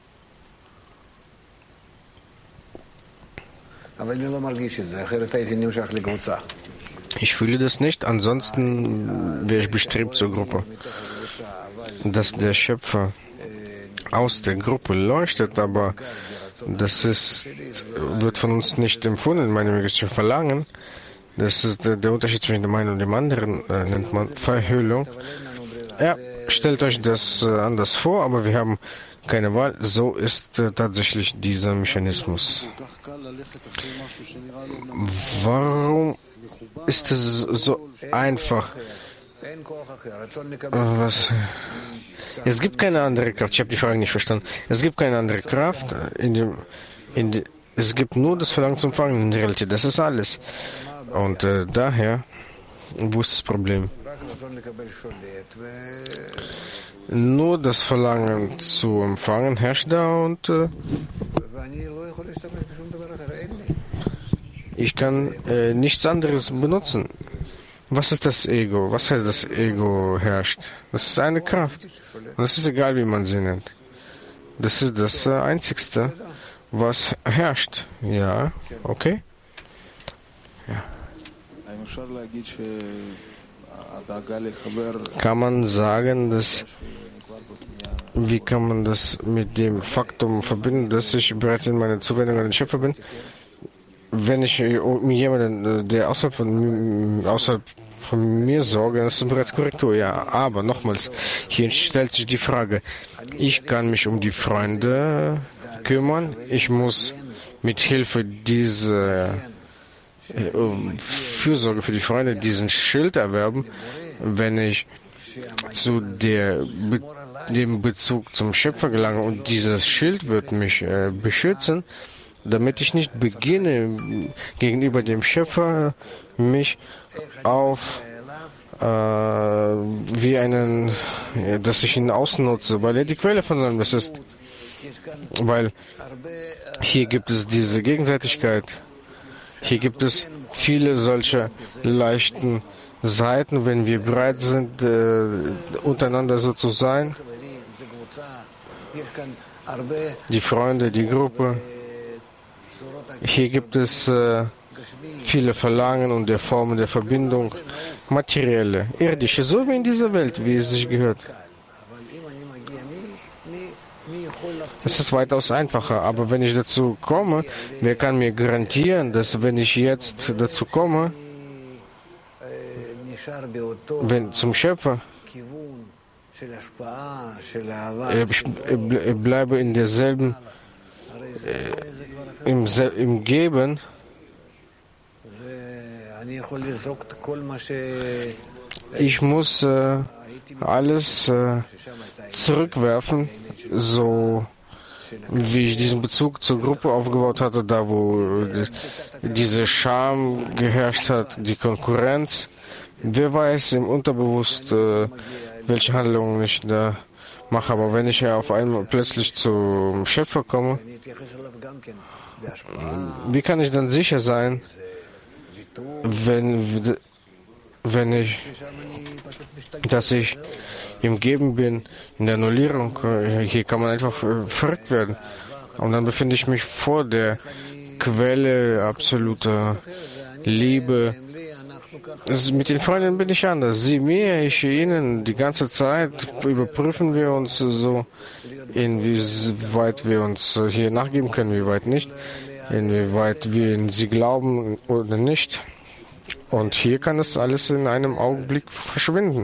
Ich fühle das nicht, ansonsten wäre ich bestrebt zur Gruppe. Dass der Schöpfer aus der Gruppe leuchtet, aber das ist, wird von uns nicht empfunden, meine möglichen Verlangen. Das ist der, der Unterschied zwischen dem einen und dem anderen, äh, nennt man Verhüllung. Ja, stellt euch das äh, anders vor, aber wir haben keine Wahl. So ist äh, tatsächlich dieser Mechanismus. Warum ist es so einfach? Was? Es gibt keine andere Kraft. Ich habe die Frage nicht verstanden. Es gibt keine andere Kraft. In dem, in de, es gibt nur das Verlangen zum Fangen in der Realität. Das ist alles. Und äh, daher, wo ist das Problem? Nur das Verlangen zu empfangen herrscht da und äh, ich kann äh, nichts anderes benutzen. Was ist das Ego? Was heißt das Ego herrscht? Das ist eine Kraft. Und es ist egal, wie man sie nennt. Das ist das äh, Einzigste, was herrscht. Ja, okay? Ja. Kann man sagen, dass, wie kann man das mit dem Faktum verbinden, dass ich bereits in meiner Zuwendung an den Schöpfer bin? Wenn ich mir jemanden, der außerhalb von, außerhalb von mir sorge, das ist bereits Korrektur, ja. Aber nochmals, hier stellt sich die Frage, ich kann mich um die Freunde kümmern, ich muss mit Hilfe dieser Fürsorge für die Freunde diesen Schild erwerben, wenn ich zu der, dem Bezug zum Schöpfer gelange und dieses Schild wird mich äh, beschützen, damit ich nicht beginne, gegenüber dem Schöpfer mich auf äh, wie einen, ja, dass ich ihn ausnutze, weil er die Quelle von allem ist. Weil hier gibt es diese Gegenseitigkeit. Hier gibt es viele solcher leichten Seiten, wenn wir bereit sind, äh, untereinander so zu sein. Die Freunde, die Gruppe. Hier gibt es äh, viele Verlangen und der Formen der Verbindung, materielle, irdische, so wie in dieser Welt, wie es sich gehört. Es ist weitaus einfacher, aber wenn ich dazu komme, wer kann mir garantieren, dass wenn ich jetzt dazu komme, wenn zum Schöpfer, ich bleibe in derselben, äh, im, im Geben, ich muss äh, alles äh, zurückwerfen, so wie ich diesen Bezug zur Gruppe aufgebaut hatte, da wo die, diese Scham geherrscht hat, die Konkurrenz. Wer weiß im Unterbewusst, äh, welche Handlungen ich da mache, aber wenn ich ja auf einmal plötzlich zum Schöpfer komme, wie kann ich dann sicher sein, wenn, wenn ich, dass ich im Geben bin, in der Annullierung? Hier kann man einfach verrückt werden. Und dann befinde ich mich vor der Quelle absoluter Liebe. Also mit den Freunden bin ich anders. Sie mir, ich ihnen. Die ganze Zeit überprüfen wir uns so, inwieweit wir uns hier nachgeben können, wie weit nicht, inwieweit wir in sie glauben oder nicht. Und hier kann es alles in einem Augenblick verschwinden.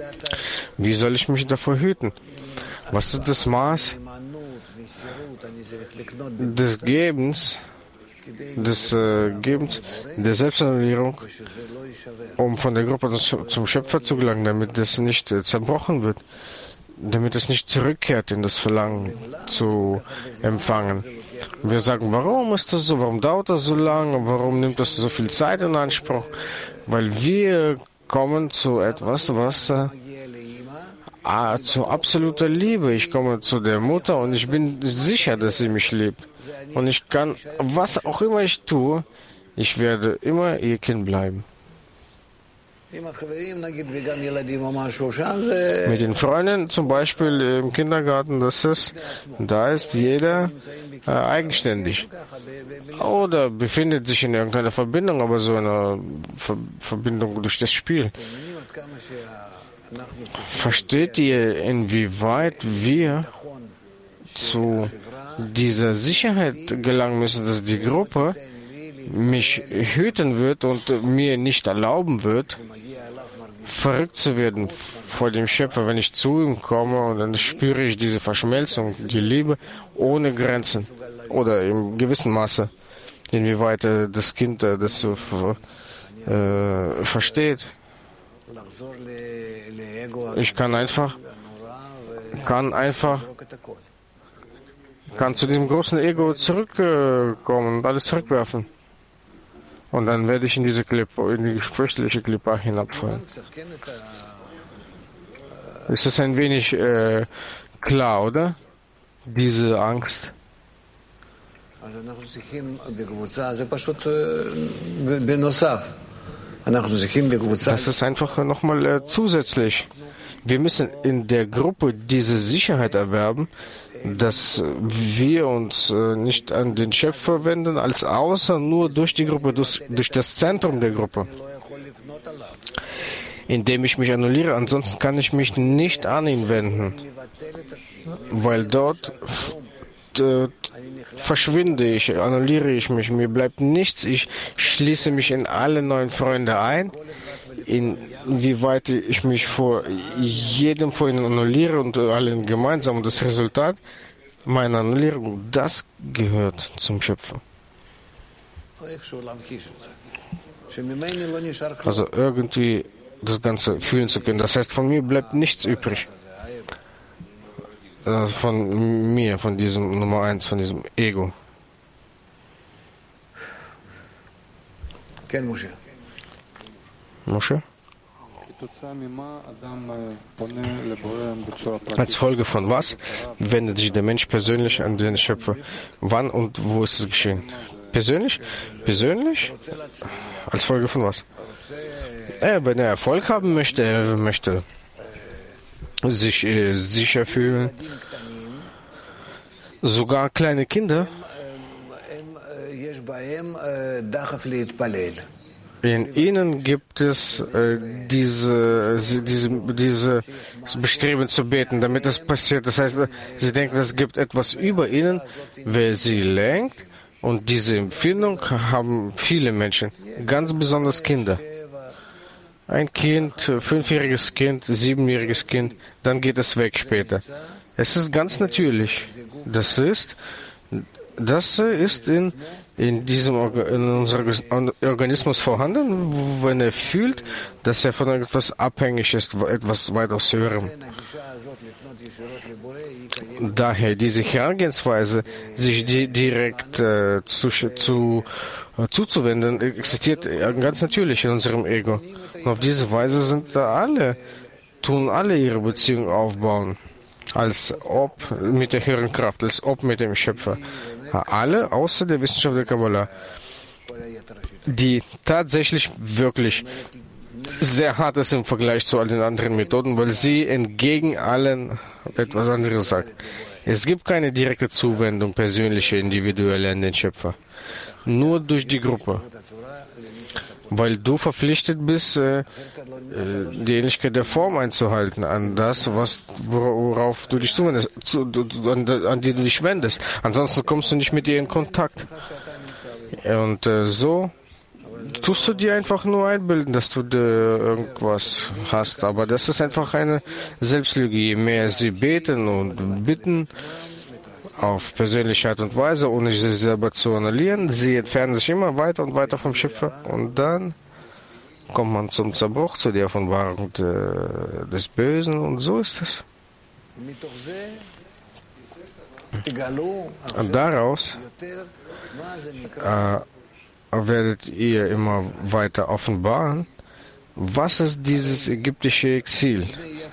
Wie soll ich mich davor hüten? Was ist das Maß des Gebens, des äh, Gebens, der Selbstannullierung, um von der Gruppe zum Schöpfer zu gelangen, damit es nicht äh, zerbrochen wird, damit es nicht zurückkehrt in das Verlangen zu empfangen. Wir sagen, warum ist das so, warum dauert das so lange, warum nimmt das so viel Zeit in Anspruch? Weil wir kommen zu etwas, was äh, Ah, zu absoluter Liebe. Ich komme zu der Mutter und ich bin sicher, dass sie mich liebt. Und ich kann, was auch immer ich tue, ich werde immer ihr Kind bleiben. Mit den Freunden zum Beispiel im Kindergarten, das ist, da ist jeder äh, eigenständig. Oder befindet sich in irgendeiner Verbindung, aber so eine Ver Verbindung durch das Spiel. Versteht ihr, inwieweit wir zu dieser Sicherheit gelangen müssen, dass die Gruppe mich hüten wird und mir nicht erlauben wird, verrückt zu werden vor dem Schöpfer, wenn ich zu ihm komme, und dann spüre ich diese Verschmelzung, die Liebe ohne Grenzen oder im gewissen Maße, inwieweit das Kind das so äh, versteht. Ich kann einfach, kann einfach, kann zu diesem großen Ego zurückkommen und alles zurückwerfen. Und dann werde ich in diese Klippe, in die fürchterliche Klippe hinabfallen. Ist das ein wenig äh, klar, oder? Diese Angst. Das ist einfach nochmal äh, zusätzlich. Wir müssen in der Gruppe diese Sicherheit erwerben, dass wir uns äh, nicht an den Schöpfer wenden, als außer nur durch die Gruppe, durch, durch das Zentrum der Gruppe, indem ich mich annulliere. Ansonsten kann ich mich nicht an ihn wenden, weil dort äh, verschwinde ich, annulliere ich mich, mir bleibt nichts, ich schließe mich in alle neuen Freunde ein, inwieweit ich mich vor jedem von ihnen annulliere und allen gemeinsam, und das Resultat meiner Annullierung, das gehört zum Schöpfer. Also irgendwie das Ganze fühlen zu können, das heißt, von mir bleibt nichts übrig. Von mir, von diesem Nummer eins, von diesem Ego. Moshe? Als Folge von was wendet sich der Mensch persönlich an den Schöpfer? Wann und wo ist es geschehen? Persönlich? Persönlich? Als Folge von was? Er, wenn er Erfolg haben möchte, er möchte sich äh, sicher fühlen. Sogar kleine Kinder, in ihnen gibt es äh, diese, diese, diese Bestreben zu beten, damit das passiert. Das heißt, sie denken, es gibt etwas über ihnen, wer sie lenkt, und diese Empfindung haben viele Menschen, ganz besonders Kinder. Ein Kind, fünfjähriges Kind, siebenjähriges Kind, dann geht es weg später. Es ist ganz natürlich. Das ist, das ist in, in diesem in unserem Organismus vorhanden, wenn er fühlt, dass er von etwas abhängig ist, etwas weitaus Höherem. Daher diese Herangehensweise, sich di direkt äh, zu, zu, äh, zuzuwenden, existiert ganz natürlich in unserem Ego. Und auf diese Weise sind da alle, tun alle ihre Beziehung aufbauen, als ob mit der höheren Kraft, als ob mit dem Schöpfer. Alle außer der Wissenschaft der Kabbalah, die tatsächlich wirklich sehr hart ist im Vergleich zu all den anderen Methoden, weil sie entgegen allen etwas anderes sagt. Es gibt keine direkte Zuwendung, persönliche, individuelle an den Schöpfer. Nur durch die Gruppe. Weil du verpflichtet bist, äh, die Ähnlichkeit der Form einzuhalten, an das, was, worauf du dich zuwendest, zu, an, an die du dich wendest. Ansonsten kommst du nicht mit ihr in Kontakt. Und äh, so tust du dir einfach nur einbilden, dass du irgendwas hast. Aber das ist einfach eine Selbstlüge. Je mehr sie beten und bitten, auf persönliche Art und Weise, ohne sich selber zu annullieren. Sie entfernen sich immer weiter und weiter vom Schöpfer und dann kommt man zum Zerbruch, zu der Offenbarung des Bösen und so ist es. Und daraus äh, werdet ihr immer weiter offenbaren, was ist dieses ägyptische Exil?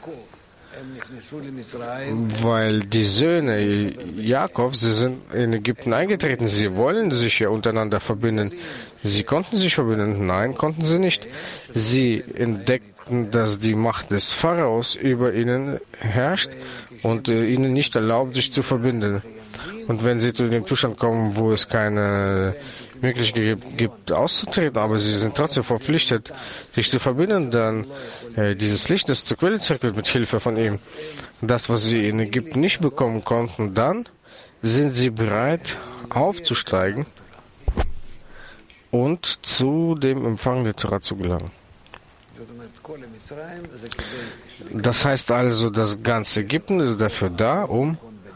Weil die Söhne Jakobs, sie sind in Ägypten eingetreten, sie wollen sich ja untereinander verbinden. Sie konnten sich verbinden? Nein, konnten sie nicht. Sie entdeckten, dass die Macht des Pharaos über ihnen herrscht und äh, ihnen nicht erlaubt, sich zu verbinden. Und wenn sie zu dem Zustand kommen, wo es keine Möglichkeit gibt, auszutreten, aber sie sind trotzdem verpflichtet, sich zu verbinden, dann äh, dieses Licht, das zur Quelle zurückgeht mit Hilfe von ihm. Das, was sie in Ägypten nicht bekommen konnten, dann sind sie bereit, aufzusteigen und zu dem Empfang der Torah zu gelangen. Das heißt also, das ganze Ägypten ist dafür da, um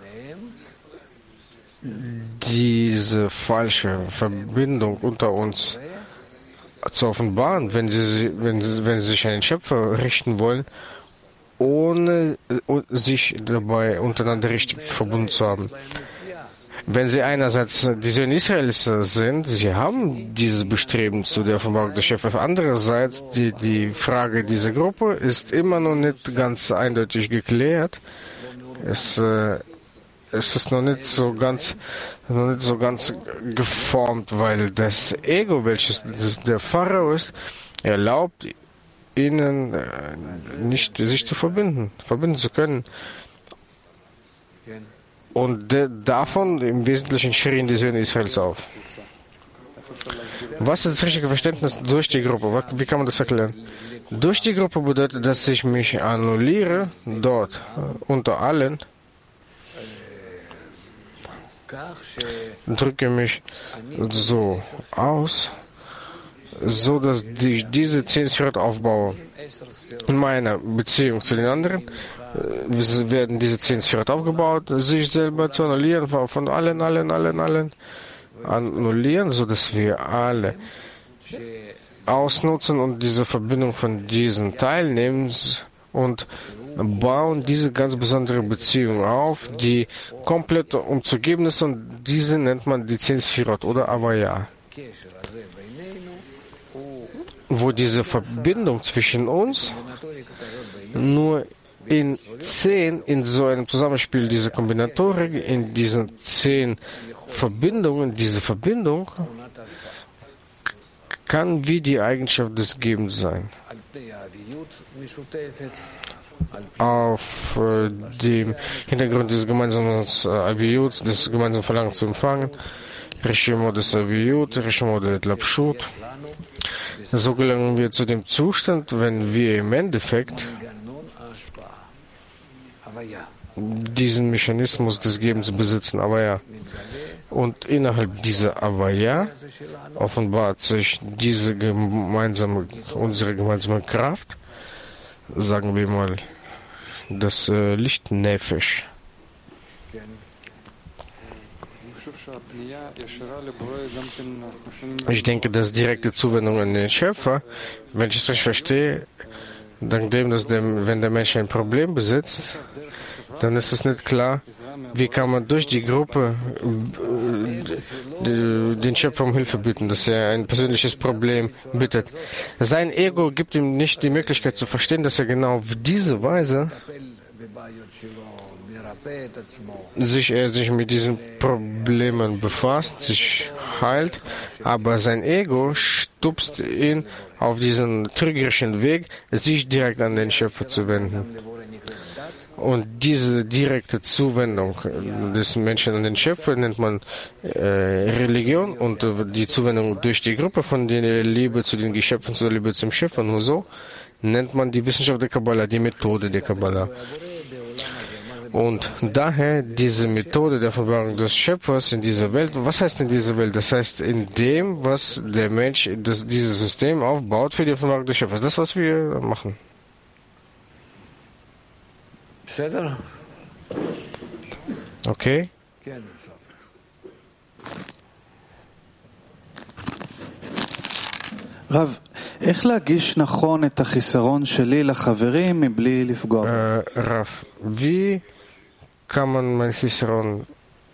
diese falsche Verbindung unter uns zu offenbaren, wenn sie, wenn, wenn sie sich an den Schöpfer richten wollen, ohne sich dabei untereinander richtig verbunden zu haben. Wenn sie einerseits die Söhne Israels sind, sie haben dieses Bestreben zu der Offenbarung des Schöpfers. Andererseits, die, die Frage dieser Gruppe ist immer noch nicht ganz eindeutig geklärt. Es, äh, es ist noch nicht so ganz, noch nicht so ganz geformt, weil das Ego, welches der Pharao ist, erlaubt ihnen äh, nicht, sich zu verbinden, verbinden zu können. Und de, davon im Wesentlichen schrien die Söhne Israels auf. Was ist das richtige Verständnis durch die Gruppe? Wie kann man das erklären? Durch die Gruppe bedeutet, dass ich mich annulliere, dort unter allen, drücke mich so aus, so dass ich diese zehn Sphirot aufbaue. In meiner Beziehung zu den anderen äh, werden diese zehn Sphirot aufgebaut, sich selber zu annullieren, von allen, allen, allen, allen annullieren, so dass wir alle ausnutzen und diese Verbindung von diesen teilnehmen und bauen diese ganz besondere Beziehung auf, die komplett umzugeben ist, und diese nennt man die zehn Sphirot oder Avaya, wo diese Verbindung zwischen uns nur in zehn, in so einem Zusammenspiel dieser Kombinatorik, in diesen zehn Verbindungen, diese Verbindung kann wie die Eigenschaft des Gebens sein. Auf äh, dem Hintergrund des gemeinsamen äh, Aviyut, des gemeinsamen Verlangens zu empfangen, Rishimo des Aviyut, Rishimo des Lapshut. So gelangen wir zu dem Zustand, wenn wir im Endeffekt diesen Mechanismus des Gebens besitzen, Avaya. Und innerhalb dieser Avaya offenbart sich diese gemeinsame, unsere gemeinsame Kraft, sagen wir mal, das äh, Licht Nefesh. Ich denke, dass direkte Zuwendung an den Schöpfer, wenn ich es richtig verstehe, dank dem, dass der, wenn der Mensch ein Problem besitzt, dann ist es nicht klar, wie kann man durch die Gruppe äh, den Schöpfer um Hilfe bitten, dass er ein persönliches Problem bittet. Sein Ego gibt ihm nicht die Möglichkeit zu verstehen, dass er genau auf diese Weise sich, er sich mit diesen Problemen befasst, sich heilt, aber sein Ego stupst ihn auf diesen trügerischen Weg, sich direkt an den Schöpfer zu wenden. Und diese direkte Zuwendung des Menschen an den Schöpfer nennt man äh, Religion, und äh, die Zuwendung durch die Gruppe von der Liebe zu den Geschöpfen, zur Liebe zum Schöpfer, nur so nennt man die Wissenschaft der Kabbalah, die Methode der Kabbalah. Und daher diese Methode der Verwahrung des Schöpfers in dieser Welt. Was heißt in dieser Welt? Das heißt in dem, was der Mensch, das, dieses System aufbaut für die Verwahrung des Schöpfers. Das, was wir machen. Okay. רב, איך להגיש נכון את החיסרון שלי לחברים מבלי לפגוע? רב, wie kann man mein Chisaron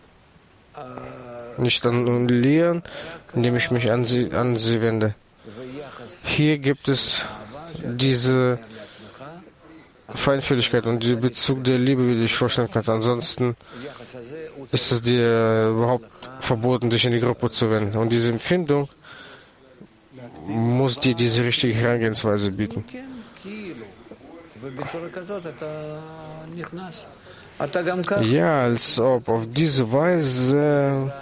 nicht annullieren, indem ich mich an sie, an sie wende? Hier gibt es diese Feinfühligkeit und den Bezug der Liebe, wie du dich vorstellen kannst. Ansonsten ist es dir überhaupt verboten, dich in die Gruppe zu wenden. Und diese Empfindung muss dir diese richtige Herangehensweise bieten. Ja, als ob auf diese Weise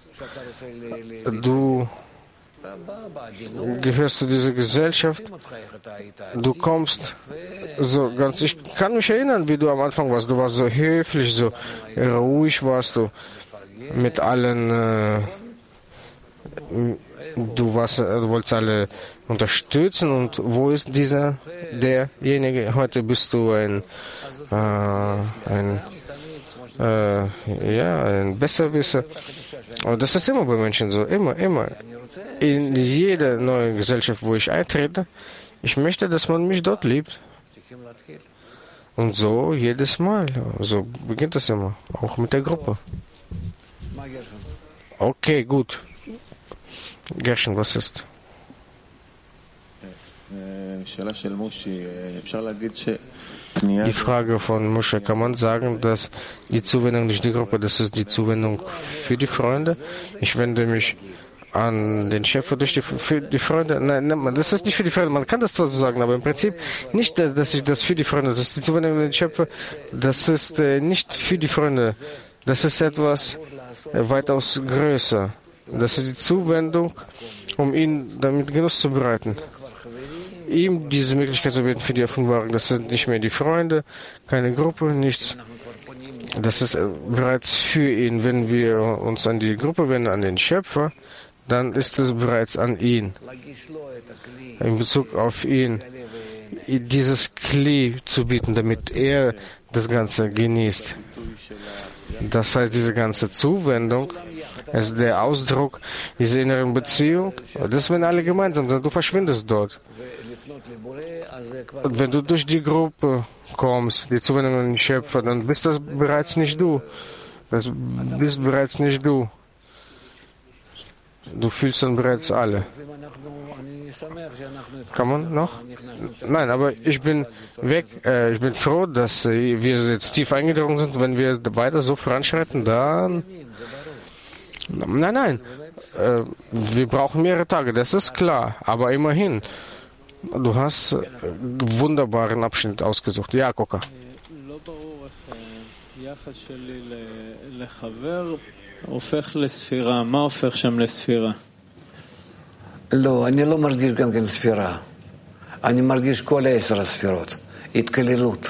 du gehörst zu dieser Gesellschaft, du kommst so ganz, ich kann mich erinnern, wie du am Anfang warst, du warst so höflich, so ruhig warst du mit allen, äh, du warst, du wolltest alle unterstützen und wo ist dieser, derjenige, heute bist du ein, äh, ein, äh, ja, ein Besserwisser. Und das ist immer bei Menschen so, immer, immer. In jeder neuen Gesellschaft, wo ich eintrete, ich möchte, dass man mich dort liebt. Und so jedes Mal. So beginnt das immer, auch mit der Gruppe. Okay, gut. Gershon, was ist? Die Frage von Moshe, kann man sagen, dass die Zuwendung nicht die Gruppe, das ist die Zuwendung für die Freunde? Ich wende mich an den Schöpfer durch die, für die Freunde. Nein, nein, das ist nicht für die Freunde, man kann das zwar so sagen, aber im Prinzip nicht, dass ich das für die Freunde, das ist die Zuwendung an den Schöpfer, das ist äh, nicht für die Freunde, das ist etwas äh, weitaus größer. Das ist die Zuwendung, um ihn damit Genuss zu bereiten. Ihm diese Möglichkeit zu bieten für die Offenbarung. Das sind nicht mehr die Freunde, keine Gruppe, nichts. Das ist bereits für ihn. Wenn wir uns an die Gruppe wenden, an den Schöpfer, dann ist es bereits an ihn. In Bezug auf ihn, dieses Kli zu bieten, damit er das Ganze genießt. Das heißt, diese ganze Zuwendung ist der Ausdruck dieser inneren Beziehung. Das, wenn alle gemeinsam sind, du verschwindest dort. Und wenn du durch die Gruppe kommst, die Zuwendung an den Schöpfer, dann bist das bereits nicht du. Das bist bereits nicht du. Du fühlst dann bereits alle. Kann man noch? Nein, aber ich bin weg. Äh, ich bin froh, dass äh, wir jetzt tief eingedrungen sind. Wenn wir weiter so voranschreiten, dann... Nein, nein. Äh, wir brauchen mehrere Tage, das ist klar. Aber immerhin, du hast einen wunderbaren Abschnitt ausgesucht. Ja, Koka. לא, אני לא מרגיש גם כן ספירה. אני מרגיש כל עשר הספירות. התקללות.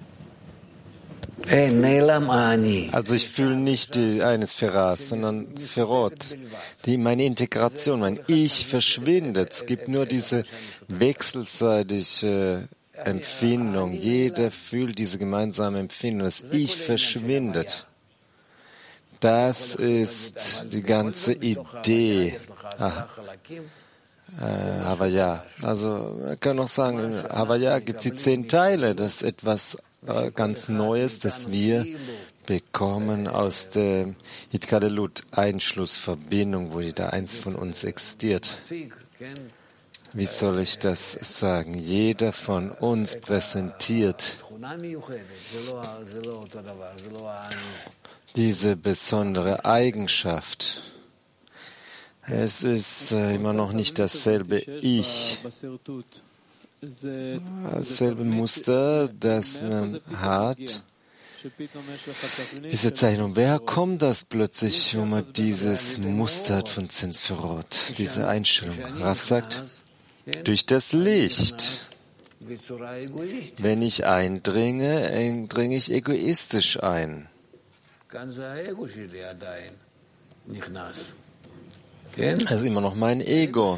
אין, נעלם האני. Also ich fühle nicht die eine Sphäre, sondern Sphärot. Die, meine Integration, mein Ich verschwindet. Es gibt nur diese wechselseitige Empfindung. Jeder fühlt diese gemeinsame Empfindung. Das Ich verschwindet. Das ist die ganze Idee. Aha. Äh, Havaya. Also, man kann auch sagen, in Havaya gibt es die zehn Teile. Das ist etwas äh, ganz Neues, das wir bekommen aus der Itkadelut, Einschluss, Verbindung, wo jeder eins von uns existiert. Wie soll ich das sagen? Jeder von uns präsentiert diese besondere Eigenschaft. Es ist äh, immer noch nicht dasselbe Ich, dasselbe Muster, das man hat. Diese Zeichnung, wer kommt das plötzlich, wo man dieses Muster hat von Zinsverrot, diese Einstellung? Rav sagt, durch das Licht. Wenn ich eindringe, dringe ich egoistisch ein. Das ist immer noch mein Ego.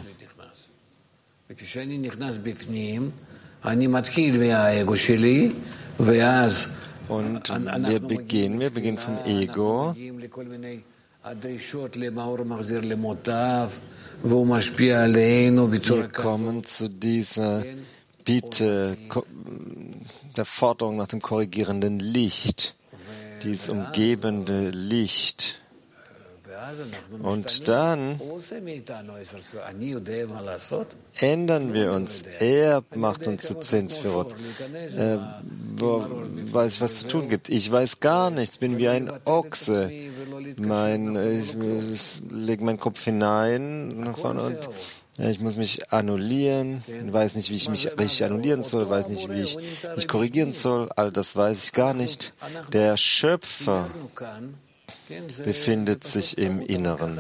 Und wir beginnen, wir beginnen vom Ego. Wir kommen zu dieser Bitte, der Forderung nach dem korrigierenden Licht, dieses umgebende Licht. Und dann ändern wir uns. Er macht uns zu Zensfirot. Äh, wo weiß ich, was zu tun gibt. Ich weiß gar nichts, bin wie ein Ochse. Mein, ich, ich lege meinen Kopf hinein und ich muss mich annullieren, weiß nicht, wie ich mich richtig annullieren soll, weiß nicht, wie ich mich korrigieren soll. All das weiß ich gar nicht. Der Schöpfer befindet sich im Inneren.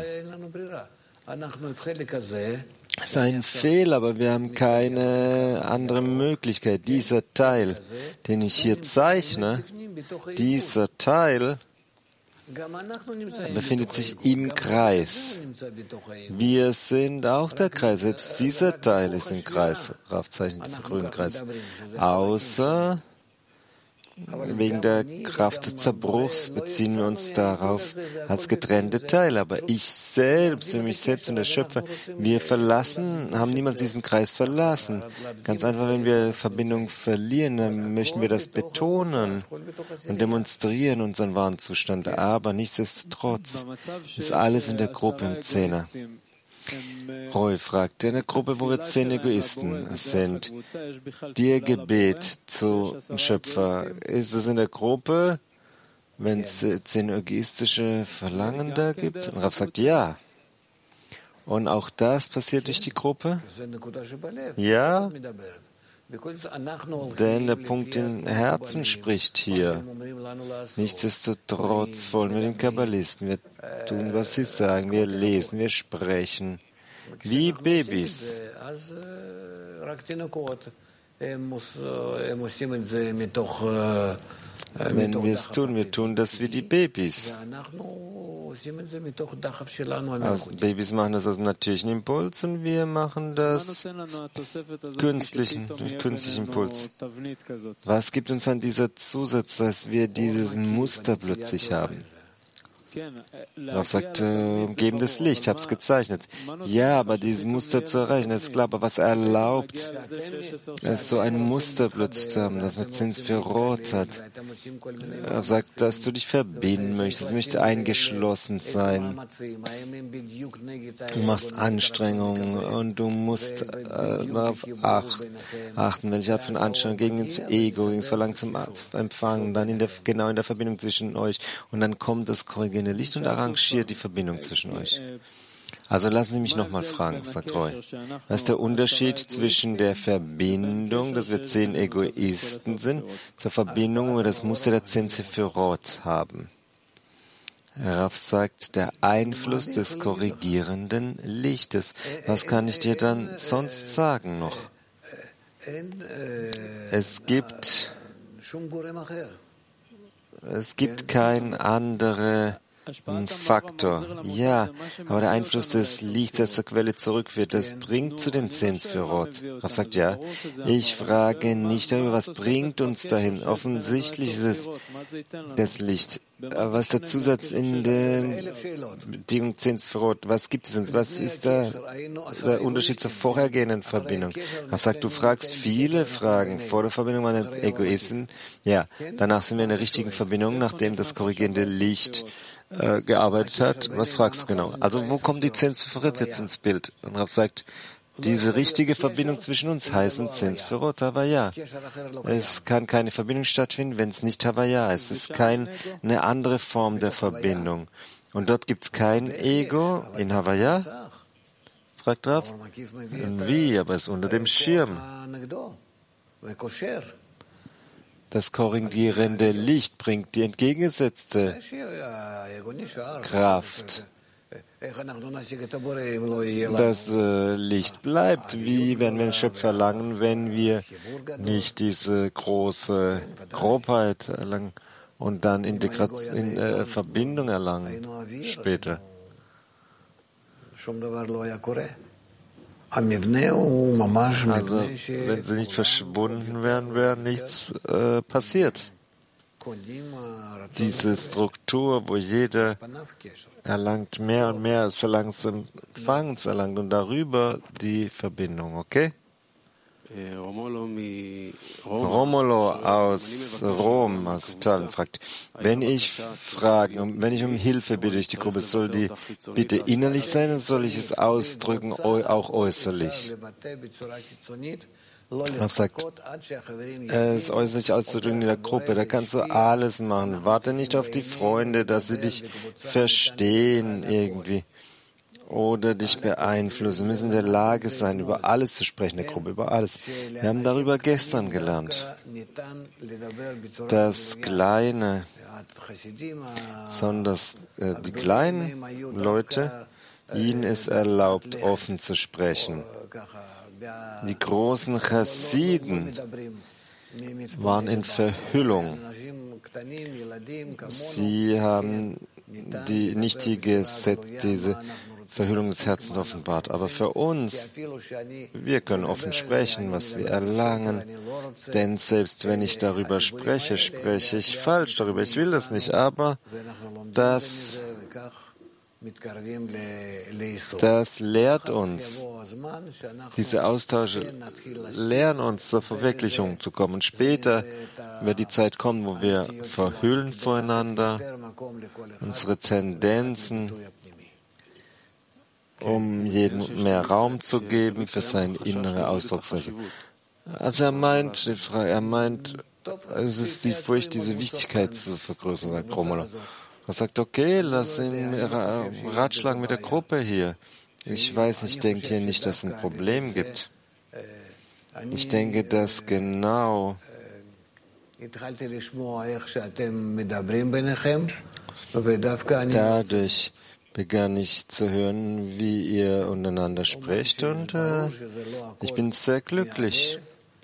Es ist ein Fehler, aber wir haben keine andere Möglichkeit. Dieser Teil, den ich hier zeichne, dieser Teil befindet sich im Kreis. Wir sind auch der Kreis. Selbst dieser Teil ist im Kreis. Rav zeichnet diesen grünen Kreis. Außer wegen der Kraft des Zerbruchs beziehen wir uns darauf als getrennte Teile. Aber ich selbst, für mich selbst und der Schöpfer, wir verlassen, haben niemals diesen Kreis verlassen. Ganz einfach, wenn wir Verbindung verlieren, dann möchten wir das betonen und demonstrieren unseren wahren Zustand. Aber nichtsdestotrotz ist alles in der Gruppe im Zehner. Roy fragt, in der Gruppe, wo wir zehn Egoisten sind, dir Gebet zum Schöpfer, ist es in der Gruppe, wenn es zehn egoistische Verlangen da gibt? Und Rav sagt, ja. Und auch das passiert durch die Gruppe? Ja. Denn der Punkt im Herzen spricht hier. Nichtsdestotrotz folgen wir den Kabbalisten. Wir tun, was sie sagen. Wir lesen, wir sprechen. Wie Babys. Wenn wir es tun, wir tun das wie die Babys. Also Babys machen das aus dem natürlichen Impuls und wir machen das künstlichen, durch künstlichen Impuls. Was gibt uns dann dieser Zusatz, dass wir dieses Muster plötzlich haben? Er sagt, äh, umgebendes Licht, ich habe es gezeichnet. Ja, aber dieses Muster zu erreichen, das ist klar, aber was erlaubt, es so ein Muster plötzlich zu haben, das mit Sphirot hat. Er sagt, dass du dich verbinden möchtest, du möchtest eingeschlossen sein. Du machst Anstrengungen und du musst äh, darauf ach, achten, welche Art von Anstrengung gegen das Ego, gegen das Verlangen zum Empfangen, dann in der, genau in der Verbindung zwischen euch und dann kommt das korrigierende Licht und arrangiert die Verbindung zwischen euch. Also lassen Sie mich nochmal fragen, sagt Roy. Was ist der Unterschied zwischen der Verbindung, dass wir zehn Egoisten sind, zur Verbindung, wo wir das Muster der zehn Sephirot haben? Rav sagt, der Einfluss des korrigierenden Lichtes. Was kann ich dir dann sonst sagen noch? Es gibt, es gibt kein andere Faktor. Ja, aber der Einfluss des Lichts, das zur Quelle zurückführt, das bringt zu den zehn Sphirot. Rav sagt, ja, ich frage nicht darüber, was bringt uns dahin. Offensichtlich ist es das Licht. Aber was ist der Zusatz in der Bedingung zehn Sphirot? Was gibt es uns? Was ist da der Unterschied zur vorhergehenden Verbindung? Rav sagt, du fragst viele Fragen. Vor der Verbindung waren wir Egoisten. Ja, danach sind wir in der richtigen Verbindung, nachdem das korrigierende Licht äh, gearbeitet hat. Was fragst du genau? Also wo kommen die zehn Sphirot jetzt ins Bild? Und Rav sagt, diese richtige Verbindung zwischen uns heißen zehn Sphirot, Havaya. Es kann keine Verbindung stattfinden, wenn es nicht Havaya ist. Es ist keine andere Form der Verbindung. Und dort gibt es kein Ego in Havaya? Fragt Rav. Wie? Aber es ist unter dem Schirm. Das korrigierende Licht bringt die entgegengesetzte Kraft. Das äh, Licht bleibt. Wie werden wir den Schöpfer erlangen, wenn wir nicht diese große Grobheit erlangen und dann Integration, in, äh, Verbindung erlangen später? Also, wenn sie nicht verschwunden wären, wäre nichts äh, passiert. diese Struktur, wo jeder erlangt mehr und mehr als Verlangen des Empfangens erlangt und darüber die Verbindung, okay? Romolo aus Rom, aus Italien, fragt, wenn ich frage, wenn ich um Hilfe bitte durch die Gruppe, soll die bitte innerlich sein oder soll ich es ausdrücken, auch äußerlich? Er sagt, es äußerlich auszudrücken in der Gruppe, da kannst du alles machen. Warte nicht auf die Freunde, dass sie dich verstehen irgendwie oder dich beeinflussen. Wir müssen in der Lage sein, über alles zu sprechen in der Gruppe, über alles. Wir haben darüber gestern gelernt. Das Kleine, sondern äh, die kleinen Leute, ihnen ist erlaubt, offen zu sprechen. Die großen Chassiden waren in Verhüllung. Sie haben die, nicht die Gesetz, diese Verhüllung des Herzens offenbart. Aber für uns, wir können offen sprechen, was wir erlangen. Denn selbst wenn ich darüber spreche, spreche ich falsch darüber. Ich will das nicht, aber das Das lehrt uns, diese Austausche lehren uns zur Verwirklichung zu kommen. Und später wird die Zeit kommen, wo wir verhüllen voreinander unsere Tendenzen, um jedem mehr Raum zu geben für seine innere Ausdrucksweise. Also er meint, er meint, es ist die Furcht, diese Wichtigkeit zu vergrößern, sagt Romolo. Er sagt, okay, lass ihn ratschlagen mit der Gruppe hier. Ich weiß nicht, ich denke hier nicht, dass es ein Problem gibt. Ich denke, dass genau dadurch begann ich zu hören, wie ihr untereinander sprecht, und äh, ich bin sehr glücklich.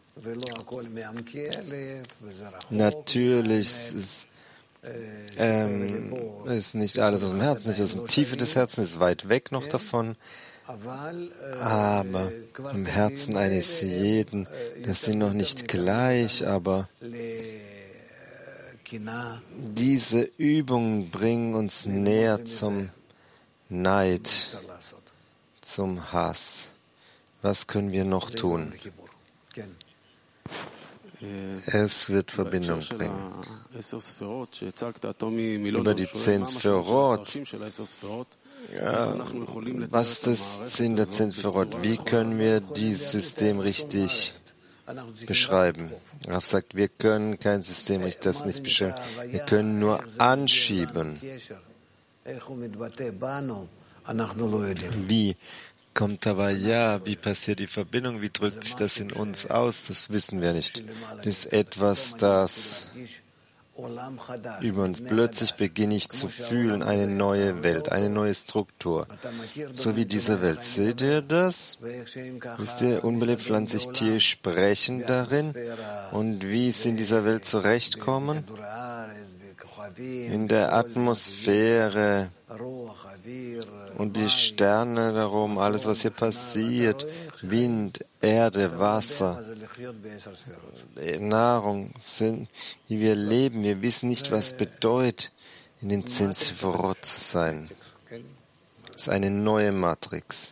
Natürlich ist Ähm, ist nicht alles aus dem Herzen, nicht aus dem Tiefe des Herzens, ist weit weg noch davon, aber im Herzen eines jeden, das sind noch nicht gleich, aber diese Übungen bringen uns näher zum Neid, zum Hass. Was können wir noch tun? Es wird Verbindung bringen. Über die zehn Sphirot. Ja, was ist das Sinn der zehn Sphirot? Wie können wir dieses System richtig beschreiben? Rav sagt, wir können kein System richtig das nicht beschreiben. Wir können nur anschieben. Wie kommt aber ja, wie passiert die Verbindung, wie drückt sich das in uns aus, das wissen wir nicht. Das ist etwas, das über uns plötzlich beginne ich zu fühlen, eine neue Welt, eine neue Struktur. So wie diese Welt. Seht ihr das? Wisst ihr, unbelebt pflanzlich Tiere sprechen darin und wie sie in dieser Welt zurechtkommen? In der Atmosphäre und die Sterne darum, alles, was hier passiert, Wind, Erde, Wasser, Nahrung, sind, wie wir leben. Wir wissen nicht, was bedeutet, in den zehn Sphirot zu sein. Das ist eine neue Matrix.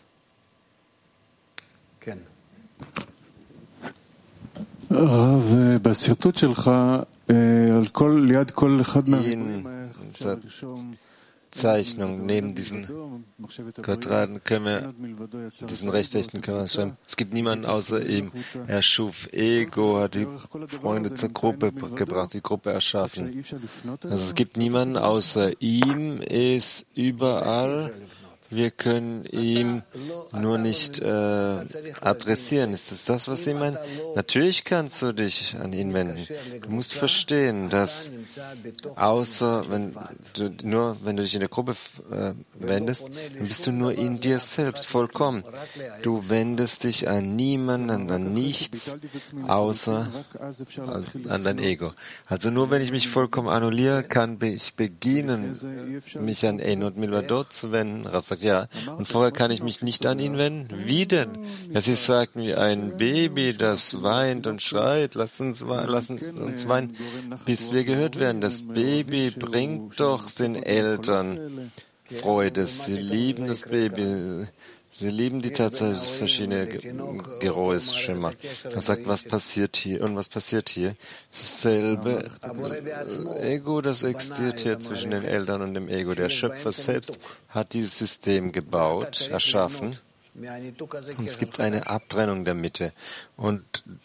Rav, בסרטוט שלך, על כל, ליד כל אחד מהריבועים, אפשר לרשום Zeichnung neben diesen Quadraten können wir, diesen Rechtechten können wir schreiben. Es gibt niemanden außer ihm. Er schuf Ego, hat die Freunde zur Gruppe gebracht, die Gruppe erschaffen. Also es gibt niemanden außer ihm, ist überall. Wir können ihm nur nicht äh, adressieren. Ist das das, was Sie meinen? Natürlich kannst du dich an ihn wenden. Du musst verstehen, dass außer wenn du nur wenn du dich in der Gruppe äh, wendest, dann bist du nur in dir selbst vollkommen. Du wendest dich an niemanden, an nichts, außer an, an dein Ego. Also nur wenn ich mich vollkommen annulliere, kann ich beginnen, mich an Ein und Milvadot zu wenden. Rav sagt, sagt, ja. Und vorher kann ich mich nicht an ihn wenden? Wie denn? Ja, Sie sagten wie ein Baby, das weint und schreit, lass uns, lass uns weinen, bis wir gehört werden. Das Baby bringt doch den Eltern Freude. Sie lieben das Baby. Sie lieben die Tatsache, dass es verschiedene Geräusche macht. Er sagt, was passiert hier und was passiert hier? Dasselbe Ego, das existiert hier zwischen den Eltern und dem Ego. Der Schöpfer selbst hat dieses System gebaut, erschaffen. Und es gibt eine Abtrennung der Mitte. Und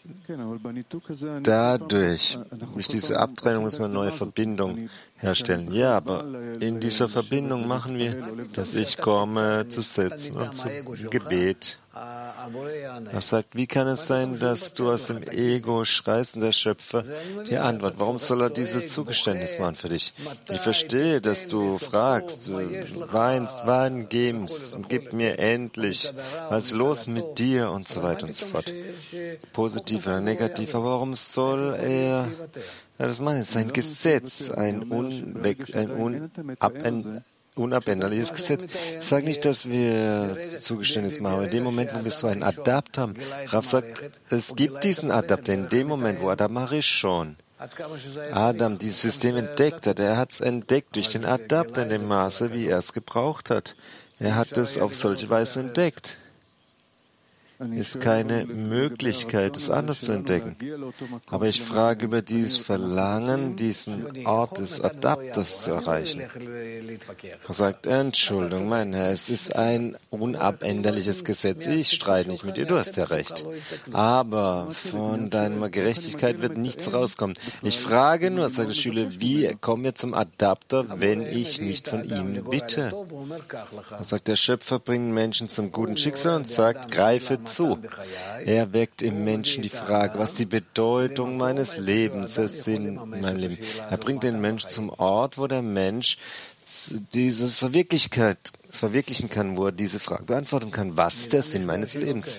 dadurch, durch diese Abtrennung, muss man eine neue Verbindung herstellen. Ja, aber in dieser Verbindung machen wir, dass ich komme zu Sitzen und zum Gebet. Er sagt, wie kann es sein, dass du aus dem Ego schreist und der Schöpfer die Antwort? Warum soll er dieses Zugeständnis machen für dich? Ich verstehe, dass du fragst, du weinst, wann gib's, gib mir endlich, was ist los mit dir und so weiter und so fort. Positiv oder negativ, aber warum soll er ja, das machen? Es ist ein Gesetz, ein, unweg, ein, unab, ein unabänderliches Gesetz. Ich sage nicht, dass wir Zugeständnis machen. In dem Moment, wo wir so einen Adapt haben, Rav sagt, es gibt diesen Adapt. In dem Moment, wo Adam Harishon, Adam dieses System entdeckt hat, er hat es entdeckt durch den Adapt in dem Maße, wie er es gebraucht hat. Er hat es auf solche Weise entdeckt. Ist keine Möglichkeit, es anders zu entdecken. Aber ich frage über dieses Verlangen, diesen Ort des Adapters zu erreichen. Er sagt, Entschuldigung, mein Herr, es ist ein unabänderliches Gesetz. Ich streite nicht mit dir, du hast ja recht. Aber von deiner Gerechtigkeit wird nichts rauskommen. Ich frage nur, sagt der Schüler, wie kommen wir zum Adapter, wenn ich nicht von ihm bitte? Er sagt, der Schöpfer bringt Menschen zum guten Schicksal und sagt, greife zu. Er weckt im Menschen die Frage, was die Bedeutung meines Lebens, der Sinn in meinem Leben. Er bringt den Menschen zum Ort, wo der Mensch dieses Verwirklichkeit, verwirklichen kann, wo er diese Frage beantworten kann. Was ist der Sinn meines Lebens?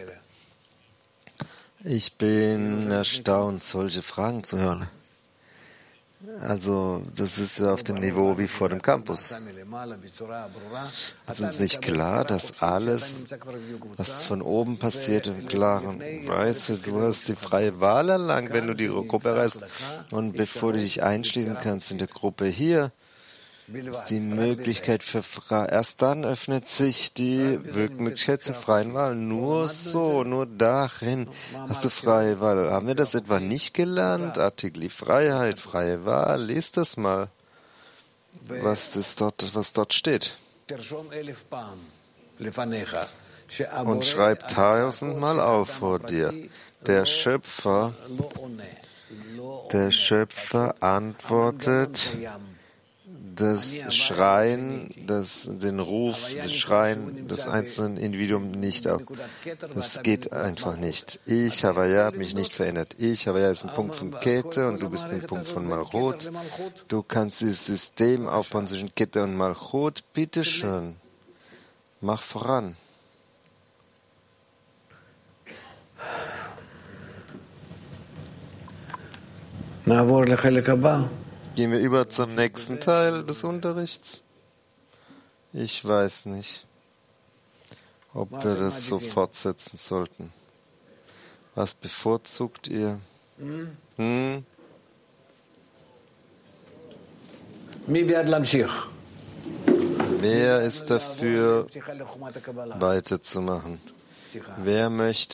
Ich bin erstaunt, solche Fragen zu hören. Also, das ist ja auf dem Niveau wie vor dem Campus. Es ist uns nicht klar, dass alles, was von oben passiert, im klaren Weise, du hast die freie Wahl erlangt, wenn du die Gruppe erreichst. Und bevor du dich einschließen kannst in der Gruppe hier, ist die Möglichkeit für Fra erst dann öffnet sich die Möglichkeit zur freien Wahl. Nur so, nur darin hast du freie Wahl. Haben wir das etwa nicht gelernt? Artikel Freiheit, freie Wahl. Lies das mal, was das dort, was dort steht. Und schreib tausendmal auf vor dir. Der Schöpfer, der Schöpfer antwortet das Schreien, das, den Ruf, das Schreien des einzelnen Individuums nicht auf. Das geht einfach nicht. Ich, Havaya, habe mich nicht verändert. Ich, Havaya, ist ein Punkt von Kette und du bist ein Punkt von Malchut. Du kannst dieses System aufbauen zwischen Kette und Malchut. Bitteschön. Mach voran. Gehen wir über zum nächsten Teil des Unterrichts? Ich weiß nicht, ob wir das so fortsetzen sollten. Was bevorzugt ihr? Hm? Wer ist dafür, weiterzumachen? Wer möchte